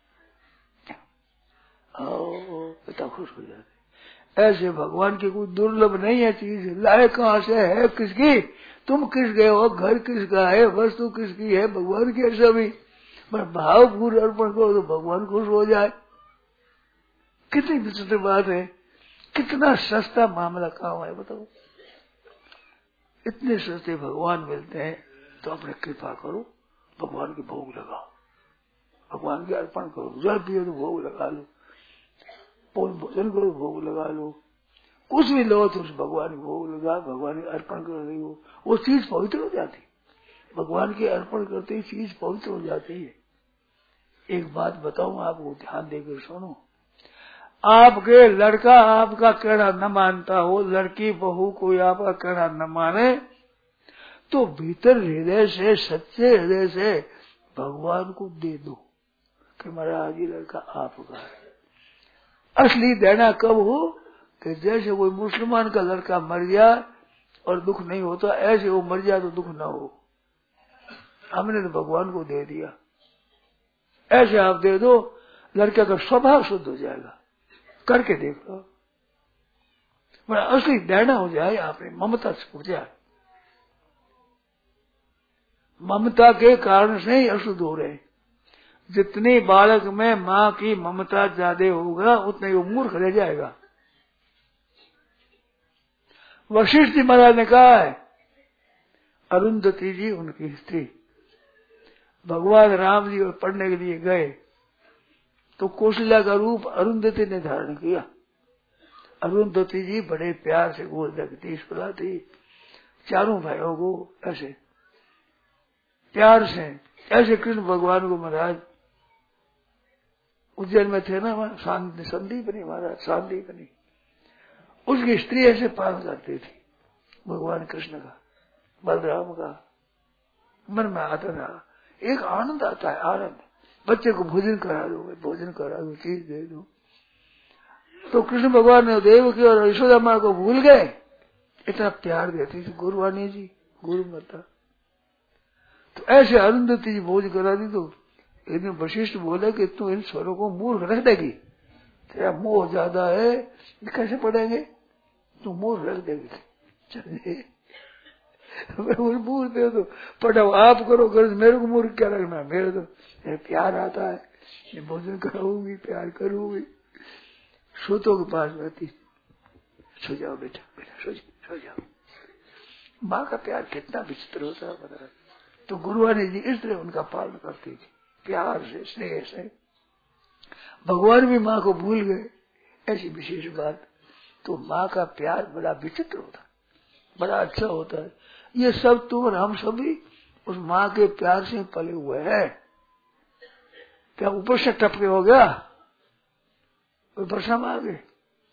ओ पिता खुश हो जाते। ऐसे भगवान की कोई दुर्लभ नहीं है चीज। लाए कहाँ से है, किसकी? तुम किस गए हो, घर किसका है, वस्तु किसकी है? भगवान की है सभी। पर भाव पूर्ण अर्पण करो तो भगवान खुश हो जाए। कितनी विचित्र बात है। कितना सस्ता मामला काम है बताओ। इतने सस्ते भगवान मिलते हैं तो अपने कृपा करो, भगवान के भोग लगाओ, भगवान के अर्पण करो। जल पियो तो भोग लगा लो, भोजन करो भोग लगा लो, कुछ भी लो तो उस भगवान के भोग लगा, भगवान के अर्पण कर रही हो, वो चीज पवित्र हो जाती। भगवान के अर्पण करते ही चीज पवित्र हो जाती है। एक बात बताऊं आपको, ध्यान देकर सुनो। आपके लड़का आपका कहना न मानता हो, लड़की बहू कोई आपका कहना न माने, तो भीतर हृदय से, सच्चे हृदय से भगवान को दे दो कि महाराज ये लड़का आपका है। असली देना कब हो कि जैसे कोई मुसलमान का लड़का मर जाए और दुख नहीं होता, ऐसे वो मर जाए तो दुख न हो। हमने तो भगवान को दे दिया। ऐसे आप दे दो, लड़के का स्वभाव शुद्ध हो जाएगा। करके देख लो, बड़ा असली देना हो जाए, आपने ममता छूट जाए। ममता के कारण से ही अशुद्ध हो रहे। जितनी बालक में माँ की ममता ज्यादा होगा उतने वो मूर्ख रह जाएगा। वशिष्ठ जी महाराज ने कहा है, अरुंधति जी उनकी स्त्री, भगवान राम जी पढ़ने के लिए गए तो कौशल्या का रूप अरुंधति ने धारण किया। अरुंधति जी बड़े प्यार से गोद लगती, सुलाती चारों भाइयों को, ऐसे प्यार से। ऐसे कृष्ण भगवान को महाराज उज्जैन में थे ना वहां संदीप नहीं महाराज, संदीप नहीं, उसकी स्त्री ऐसे पालन करती थी भगवान कृष्ण का, बलराम का। मन में आता था, एक आनंद आता है, आनंद। बच्चे को भोजन करा दो, भोजन करा दो, चीज दे दो। तो कृष्ण भगवान ने देव की और यशोदा माँ को भूल गए, इतना प्यार देती थी गुरुवाणी जी, गुरु माता। तो ऐसे अरुंधति जी भोज करा दी। तो एक दिन वशिष्ठ बोले कि तू इन स्वरों को मूर्ख रख देगी, तेरा मोह ज्यादा है, ये कैसे पढ़ेंगे, तू मूर्ख रख देगी। चलिए मूर्ख दे दो, पढ़ाओ आप करो, गर्ज मेरे को मूर्ख क्या रखना, मेरे तो मेरे प्यार आता है, ये भोजन कराऊंगी, प्यार करूंगी। सूतों के पास रहती, सो जाओ बेटा, बेटा सो जाओ, सो जाओ। माँ का प्यार कितना विचित्र होता है पता। तो गुरुवाणी जी इस तरह उनका पालन करती थी, प्यार से, स्नेह से। भगवान भी माँ को भूल गए, ऐसी विशेष बात। तो माँ का प्यार बड़ा विचित्र होता है, बड़ा अच्छा होता है। ये सब तुम और हम सभी उस माँ के प्यार से पले हुए हैं। क्या ऊपर से टपके हो गया, वर्षा में आ गए,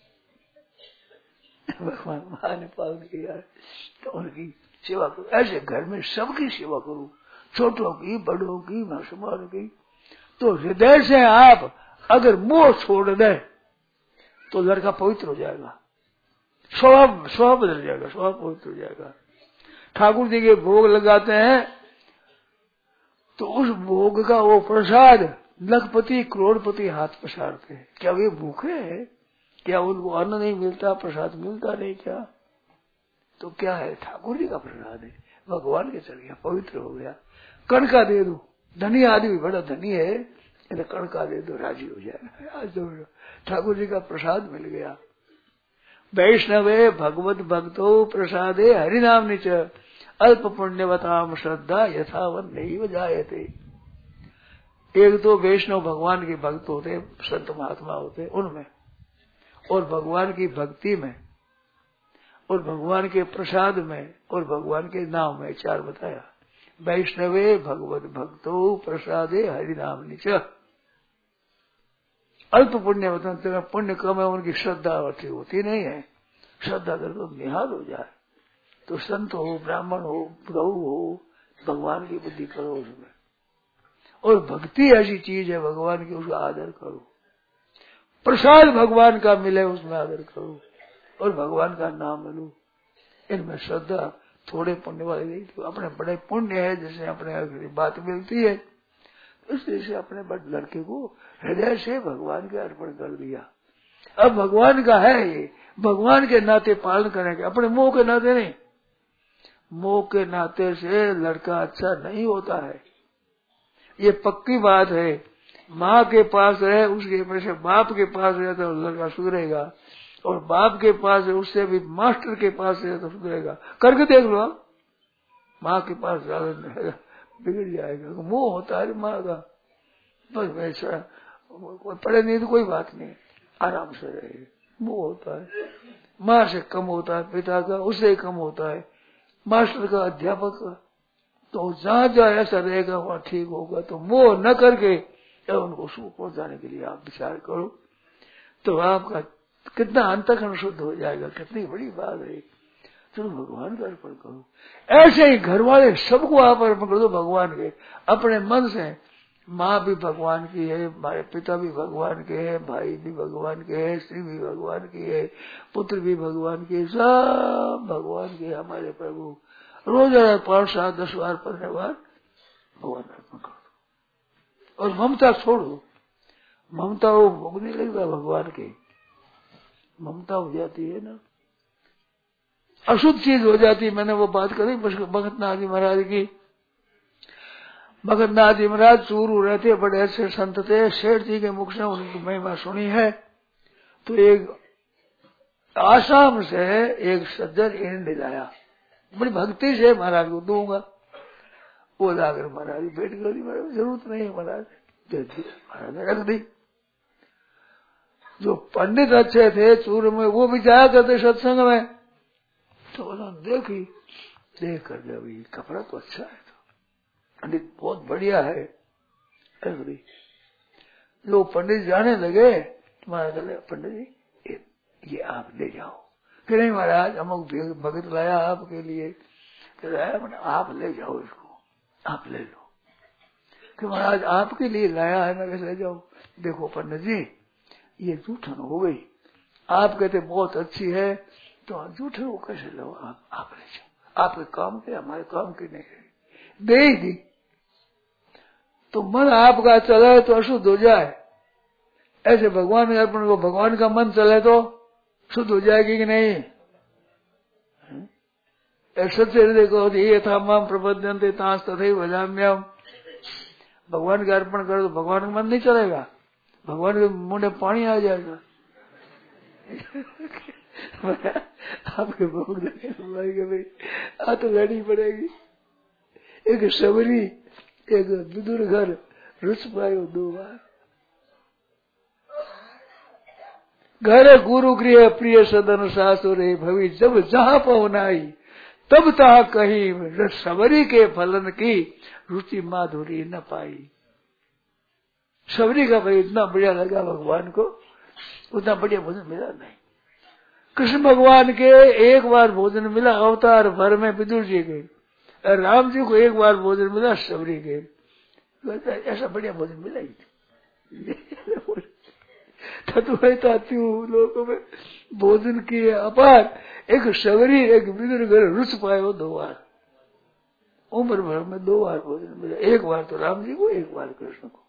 भगवान माँ ने पालन किया तो उनकी सेवा करो। ऐसे घर में सबकी सेवा करो, छोटों की, बड़ों की, मासूमों की। तो हृदय से आप अगर मोह छोड़ दें तो लड़का पवित्र हो जाएगा, स्वभाव स्वभाव बदल जाएगा, स्वभाव पवित्र हो जाएगा। ठाकुर जी के भोग लगाते हैं तो उस भोग का वो प्रसाद लखपति करोड़पति हाथ पसारते हैं। क्या वे भूखे हैं, क्या उनको अन्न नहीं मिलता, प्रसाद मिलता नहीं क्या? तो क्या है, ठाकुर जी का प्रसाद है, भगवान के चल गया, पवित्र हो गया। कणका दे दो, धनी आदमी बड़ा धनी है, इन्हें कणका दे दो, राजी हो जाएगा। आज तो ठाकुर जी का प्रसाद मिल गया। वैष्णवे भगवत भक्तो प्रसादे हरिनाम निच अल्प पुण्यवताम श्रद्धा यथावन नहीं जायते। एक तो वैष्णव भगवान के भक्त होते, संत महात्मा होते, उनमें और भगवान की भक्ति में और भगवान के प्रसाद में और भगवान के नाम में, चार बताया। वैष्णवे भगवत भक्तो प्रसादे हरिनाम निच अल्प पुण्य होता, पुण्य कम है, उनकी श्रद्धा अच्छी होती नहीं है। श्रद्धा कर तो निहाल हो जाए। तो संत हो, ब्राह्मण हो, प्रभु हो, भगवान की बुद्धि करो उसमें। और भक्ति ऐसी चीज है भगवान की, उसका आदर करो। प्रसाद भगवान का मिले उसमें आदर करो और भगवान का नाम लो। इनमें श्रद्धा थोड़े पुण्य वाले नहीं, तो अपने बड़े पुण्य है, जैसे अपने बात मिलती है, इसलिए से अपने बड़े लड़के को हृदय से भगवान के अर्पण कर दिया। अब भगवान का है ये, भगवान के नाते पालन करेंगे, अपने मोह के नाते नहीं। मोह के नाते से लड़का अच्छा नहीं होता है, ये पक्की बात है। माँ के पास रहे, उसके वैसे बाप के पास रहे तो लड़का सुधरेगा, और बाप के पास है उससे भी मास्टर के पास रहे तो सुधरेगा। करके देख लो, माँ के पास ज्यादा बिगड़ जाएगा। मोह होता है माँ का, बस वैसा कोई पढ़े नहीं तो कोई बात नहीं, आराम से रहे। मोह होता है, माँ से कम होता है पिता का, उससे कम होता है मास्टर का, अध्यापक का। तो जहाँ जहाँ ऐसा रहेगा वहाँ ठीक होगा। तो मोह न करके उनको सुख पहुंचाने के लिए आप विचार करो, तो आपका कितना अंतःकरण शुद्ध हो जाएगा। कितनी बड़ी बात है। चलो भगवान का अर्पण करो। ऐसे ही घर वाले सबको आप अर्पण कर दो भगवान के, अपने मन से। माँ भी भगवान की है, हमारे पिता भी भगवान के हैं, भाई भी भगवान के हैं, स्त्री भी भगवान की है, पुत्र भी भगवान के, सब भगवान के हमारे प्रभु। रोज पांच सात दस बार पढ़ने बाद भगवान अर्पण कर दो और ममता छोड़ो। ममता वो भोगने लगेगा भगवान के, ममता हो जाती है ना, अशुद्ध चीज हो जाती है। मैंने वो बात करी भगतनाथ जी महाराज की। भगतनाथ जी महाराज चूरू रहते, बड़े अच्छे संत थे। शेठ जी के मुख से उनकी महिमा सुनी है। तो एक आसाम से एक सज्जन ईंट लाया, बड़ी भक्ति से महाराज को दूंगा। वो लाकर महाराज बैठ गई, महाराज जरूरत नहीं है, महाराज दे दी, महाराज ने रख दी। जो पंडित अच्छे थे चूरू में, वो भी जाया करते सत्संग में, तो उन्होंने देखी, देख कर जब ये कपड़ा तो अच्छा है, तो पंडित बहुत बढ़िया है, लोग पंडित जाने लगे, तुम्हारा गले पंडित जी ये आप ले जाओ। कि नहीं महाराज अमुक भगत लाया आपके लिए। कह रहा है आप ले जाओ इसको, आप ले लो। कि महाराज आपके लिए लाया है, मैं कैसे ले जाऊं। देखो पंडित जी ये जूठन हो गई, आप कहते बहुत अच्छी है तो जूठन को कैसे लो, आप आप ले जाओ, आपके काम के हमारे काम की नहीं है। दे ही दी तो मन आपका चले तो अशुद्ध हो जाए, ऐसे भगवान के अर्पण को भगवान का मन चले तो शुद्ध हो जाएगी कि नहीं। सच्चे हृदय को ये था माम प्रबंधनते तांस तथैव भजाम्यहम्। भगवान का अर्पण करो तो भगवान का मन नहीं चलेगा, भगवान के मुंह में पानी आ जाएगा। आपके भोग देंगे भाई आ तो लड़ी पड़ेगी। एक सबरी एक विदुर घर रुच पायो दो बार। घर गुरु गृह प्रिय सदन सासुर भवि जब जहाँ पवनाई तब तहा कहीं सबरी के फलन की रुचि माधुरी न पाई। सबरी का भाई इतना बढ़िया लगा भगवान को, उतना बढ़िया भोजन मिला नहीं। कृष्ण भगवान के एक बार भोजन मिला अवतार भर में विदुर जी के, और राम जी को एक बार भोजन मिला सबरी के। ऐसा बढ़िया भोजन मिला ही नहीं। लोगों में भोजन किए अपार, एक सबरी एक विदुर घर रुच पायो दो बार, उम्र भर में दो बार भोजन मिला, एक बार तो राम जी को एक बार कृष्ण को।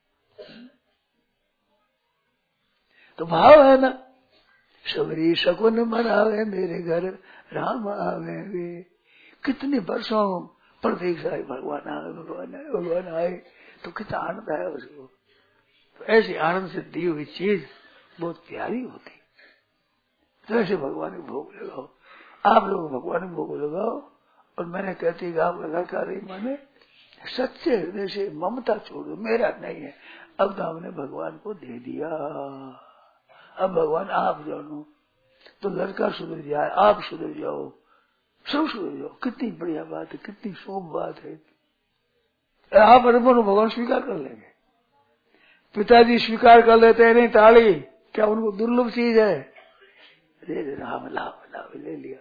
तो भाव है ना, सबरी शकुन मन आवे मेरे घर राम आवे वे। कितने वर्षों प्रतीक्षा है भगवान आए भगवान आए भगवान आए तो कितना आनंद आया उसको। तो ऐसी आनंद से दी हुई चीज बहुत प्यारी होती। तो ऐसे भगवान को भोग लगाओ, आप लोग भगवान को भोग लगाओ। और मैंने कहती कि आप लगा कर रही, मैंने सच्चे हृदय से ममता छोड़ दो, मेरा नहीं है। अब तो हमने भगवान को दे दिया, अब भगवान आप जानो। तो लड़का सुधर जाए, आप सुधर जाओ, सब सुधर जाओ। कितनी बढ़िया बात है, कितनी शुभ बात है। आप अर्पण भगवान स्वीकार कर लेंगे। पिताजी स्वीकार कर लेते हैं नहीं ताली, क्या उनको दुर्लभ चीज है। दे दे राम लाभ लाभ ले लिया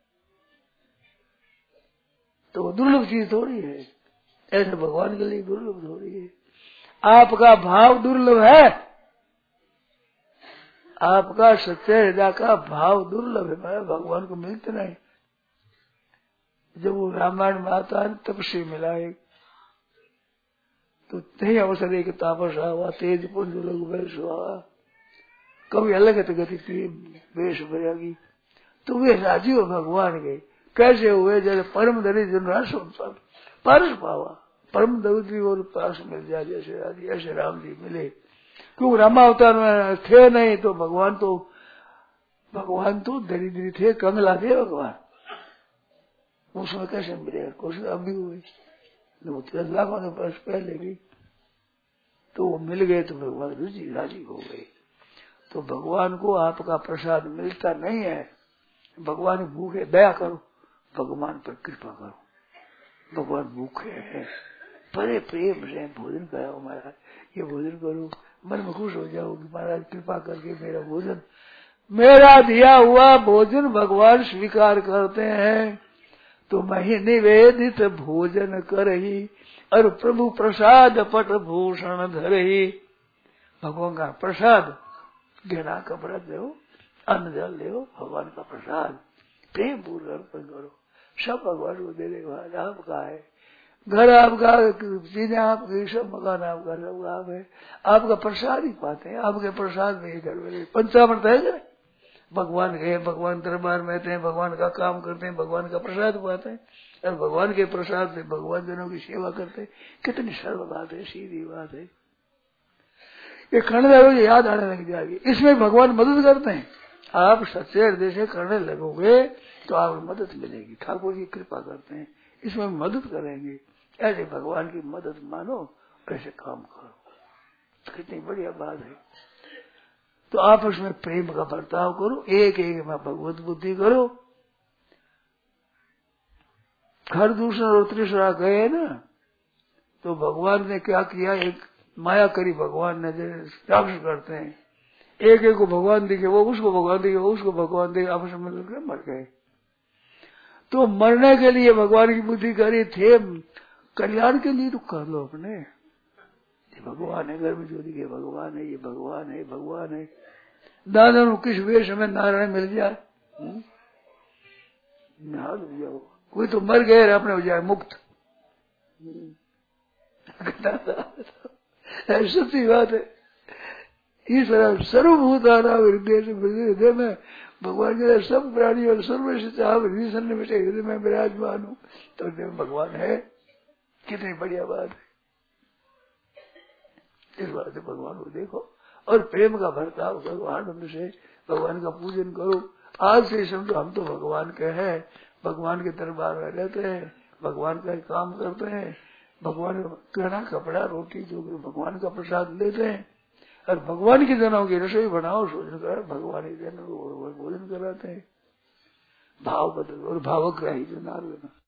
तो दुर्लभ चीज थोड़ी है, ऐसे भगवान के लिए दुर्लभ थोड़ी है। आपका भाव दुर्लभ है, आपका सच्चे हृदय का भाव दुर्लभ है, मैं भगवान को मिलते नहीं। जब वो रामायण में आता है तपस्वी मिला एक, तो नहीं अवसर एक तापस आवा तेज पुंज लोग वैश हुआ, कभी अलग गति की वेश भरेगी। तो वे राजी हो भगवान के, कैसे हुए जैसे परम दरिद्र जन राशि पारस पावा, परम दरिद्री और पास मिल जाए जैसे राजी, ऐसे राम जी मिले। क्यों रामावतार में थे नहीं तो भगवान तो भगवान तो दरिद्री थे, कंगला थे भगवान, उसमें कैसे मिलेगा। कोशिश अब भी हुई, तीस लाखों ने वर्ष पहले भी, तो वो मिल गए तो भगवान रुचि राजी हो गए। तो भगवान को आपका प्रसाद मिलता नहीं है, भगवान भूखे दया करो, भगवान पर कृपा करो। भगवान भूखे हैं, बड़े प्रेम से भोजन कराओ महाराज, ये भोजन करो, मन में खुश हो जाओ कि महाराज कृपा करके मेरा भोजन, मेरा दिया हुआ भोजन भगवान स्वीकार करते हैं। तो मही निवेदित भोजन करही और प्रभु प्रसाद पट भूषण धरही। भगवान का प्रसाद गहना कपड़ा दो, अन्न जल दो, भगवान का प्रसाद प्रेम पूर्वक अर्पण करो, सब भगवान को दे देगा। आपका है घर, आपका चीजें आपकी, सब मकान आपका, सब आप है, आपका प्रसाद ही पाते हैं। आपके प्रसाद में घर में पंचामृत है, भगवान गए, भगवान दरबार में रहते हैं, भगवान का काम करते हैं, भगवान का प्रसाद पाते हैं, और भगवान के प्रसाद से भगवान जनों की सेवा करते हैं। कितनी सरल बात है, सीधी बात है। ये करने लगोगे याद आने लग जाएगी, इसमें भगवान मदद करते हैं। आप सच्चे हृदय से करने लगोगे तो आपको मदद मिलेगी। ठाकुर जी कृपा करते हैं, इसमें मदद करेंगे। ऐसे भगवान की मदद मानो, ऐसे काम करो, कितनी बढ़िया बात है। तो आप उसमें प्रेम का बर्ताव करो, एक एक में भगवत बुद्धि करो। हर दूसरा और तीसरा गए ना, तो भगवान ने क्या किया, एक माया करी भगवान ने, जैसे राक्षस करते हैं, एक एक को भगवान दिखे, वो उसको भगवान दिखे, वो उसको भगवान दिखे, आपस में लड़के मर गए। तो मरने के लिए भगवान की बुद्धि करी थे, कल्याण के लिए तो कर लो अपने। ये भगवान है, घर में जो दिखे भगवान है, ये भगवान है, भगवान है। दादा किस वेश में नारायण मिल जाए, निहाल हो जाओ। कोई तो मर गए अपने हो जाए मुक्त। सच्ची बात है। इस तरह सर्वभूताना हृदय से हृदय में भगवान के सब प्राणी और सर्व से चाह हृदय सन्निविष्ट हृदय में विराजमान हूँ, तो हृदय में भगवान है। कितनी बढ़िया बात है। इस बात से भगवान को देखो और प्रेम का बर्ताव करो, आनंद से भगवान का पूजन करो। आज से समझो हम तो भगवान के हैं, भगवान के दरबार में रहते हैं, भगवान का काम करते हैं, भगवान कहना कपड़ा रोटी जो भगवान का प्रसाद लेते हैं, और भगवान के जनों की रसोई बनाओ, सोचन कर भगवान के जनों को भोजन कराते हैं। भाव बदल और भावग्राही जो नार